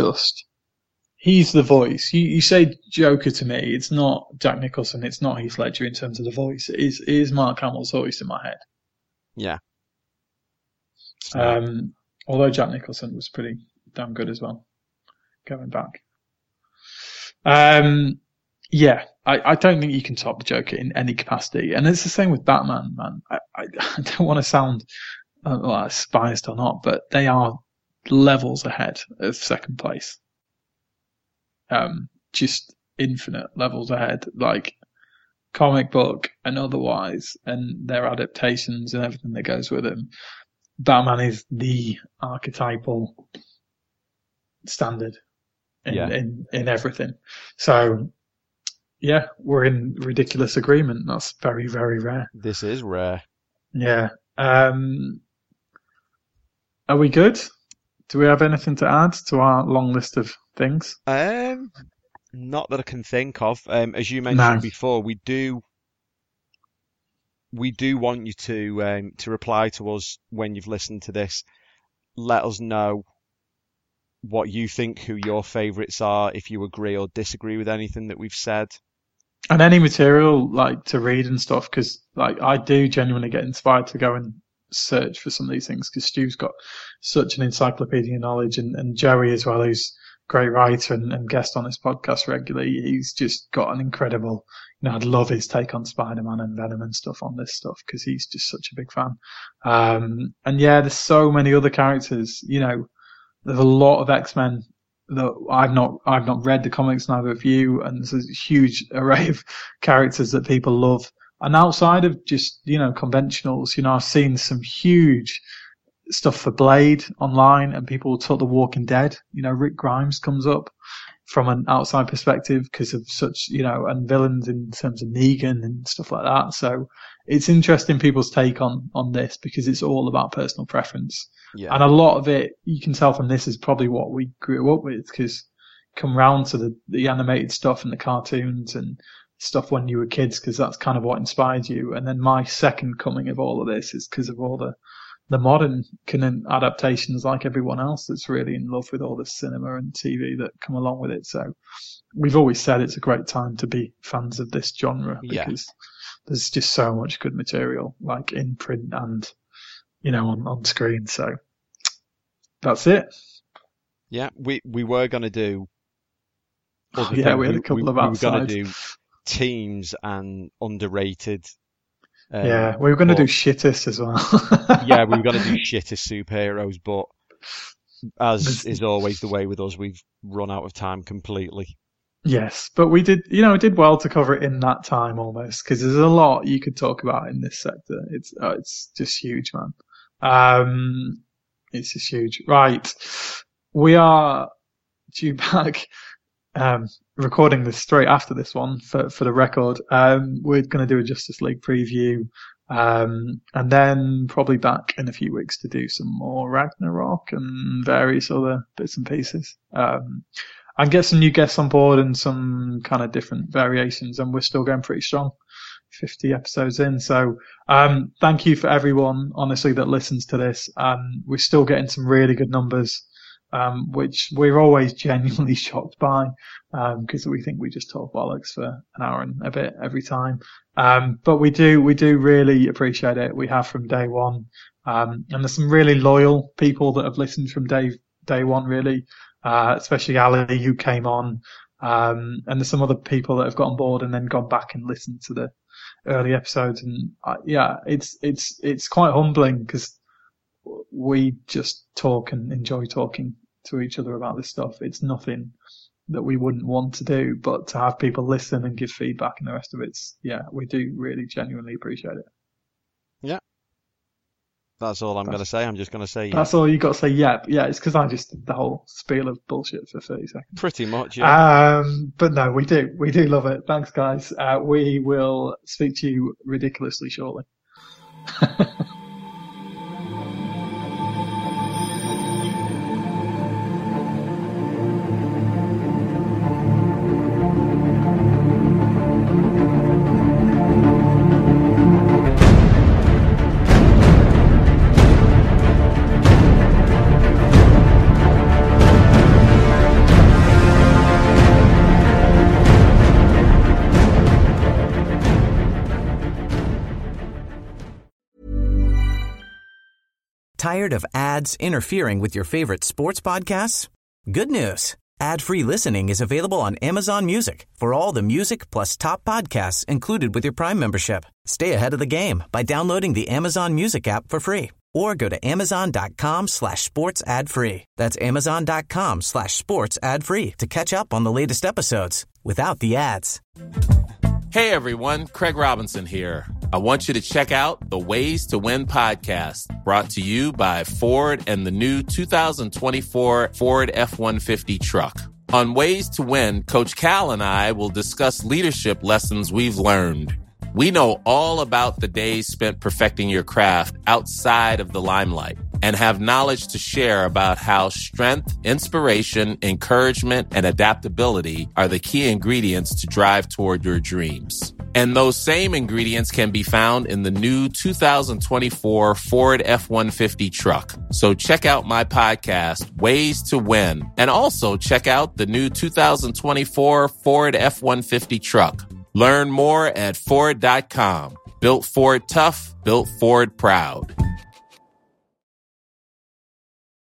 the voice. You say Joker to me, it's not Jack Nicholson, it's not Heath Ledger in terms of the voice. It is Mark Hamill's voice in my head. Yeah. Although Jack Nicholson was pretty damn good as well, going back. Yeah, I don't think you can top the Joker in any capacity. And it's the same with Batman, man. I don't want to sound biased or not, but they are levels ahead of second place. Just infinite levels ahead, like comic book and otherwise, and their adaptations and everything that goes with them. Batman is the archetypal standard in everything. So, yeah, we're in ridiculous agreement. That's very, very rare. This is rare. Yeah. Are we good? Do we have anything to add to our long list of things? Not that I can think of. As you mentioned before, we do want you to reply to us when you've listened to this. Let us know what you think, who your favourites are, if you agree or disagree with anything that we've said. And any material like to read and stuff, because like I do genuinely get inspired to go and search for some of these things, because Stu's got such an encyclopedia knowledge, and Joey as well, who's a great writer and guest on this podcast regularly. He's just got an incredible, I'd love his take on Spider-Man and Venom and stuff on this stuff, because he's just such a big fan. And yeah, there's so many other characters, there's a lot of X-Men that I've not read the comics, neither have you, and there's a huge array of characters that people love. And outside of just, conventionals, I've seen some huge stuff for Blade online, and people talk The Walking Dead. Rick Grimes comes up from an outside perspective because of such, and villains in terms of Negan and stuff like that. So it's interesting people's take on this, because it's all about personal preference. Yeah. And a lot of it, you can tell from this, is probably what we grew up with, because come round to the animated stuff and the cartoons and stuff when you were kids, because that's kind of what inspired you. And then my second coming of all of this is because of all the modern canon adaptations, like everyone else that's really in love with all the cinema and TV that come along with it. So we've always said it's a great time to be fans of this genre, because there's just so much good material, like in print and, on screen. So that's it. Yeah, we were going to do... we had a couple of outside. We were going to do teams and underrated... we were going to do shittest as well. Yeah, we were going to do shittest superheroes, but as is always the way with us, we've run out of time completely. Yes, but we did well to cover it in that time almost, because there's a lot you could talk about in this sector. It's just huge, man. It's just huge. Right, we are due back. Recording this straight after this one for the record. We're going to do a Justice League preview, and then probably back in a few weeks to do some more Ragnarok and various other bits and pieces, and get some new guests on board and some kind of different variations. And we're still going pretty strong, 50 episodes in. So thank you for everyone, honestly, that listens to this. We're still getting some really good numbers, which we're always genuinely shocked by, because we think we just talk bollocks for an hour and a bit every time. But we do really appreciate it. We have from day one. And there's some really loyal people that have listened from day one, really, especially Ali, who came on. And there's some other people that have got on board and then gone back and listened to the early episodes. And it's quite humbling, because we just talk and enjoy talking to each other about this stuff. It's nothing that we wouldn't want to do, but to have people listen and give feedback and the rest of we do really genuinely appreciate it. Yeah. That's all I'm going to say. I'm just going to say, that's all you got to say. Yeah. It's because I just did the whole spiel of bullshit for 30 seconds. Pretty much, yeah. But no, we do love it. Thanks, guys. We will speak to you ridiculously shortly. Tired of ads interfering with your favorite sports podcasts? Good news. Ad-free listening is available on Amazon Music for all the music plus top podcasts included with your Prime membership. Stay ahead of the game by downloading the Amazon Music app for free, or go to amazon.com/sports ad free. That's amazon.com/sports ad free to catch up on the latest episodes without the ads. Hey everyone, Craig Robinson here. I want you to check out the Ways to Win podcast, brought to you by Ford and the new 2024 Ford F-150 truck. On Ways to Win, Coach Cal and I will discuss leadership lessons we've learned. We know all about the days spent perfecting your craft outside of the limelight, and have knowledge to share about how strength, inspiration, encouragement, and adaptability are the key ingredients to drive toward your dreams. And those same ingredients can be found in the new 2024 Ford F-150 truck. So check out my podcast, Ways to Win, and also check out the new 2024 Ford F-150 truck. Learn more at Ford.com. Built Ford tough, built Ford proud.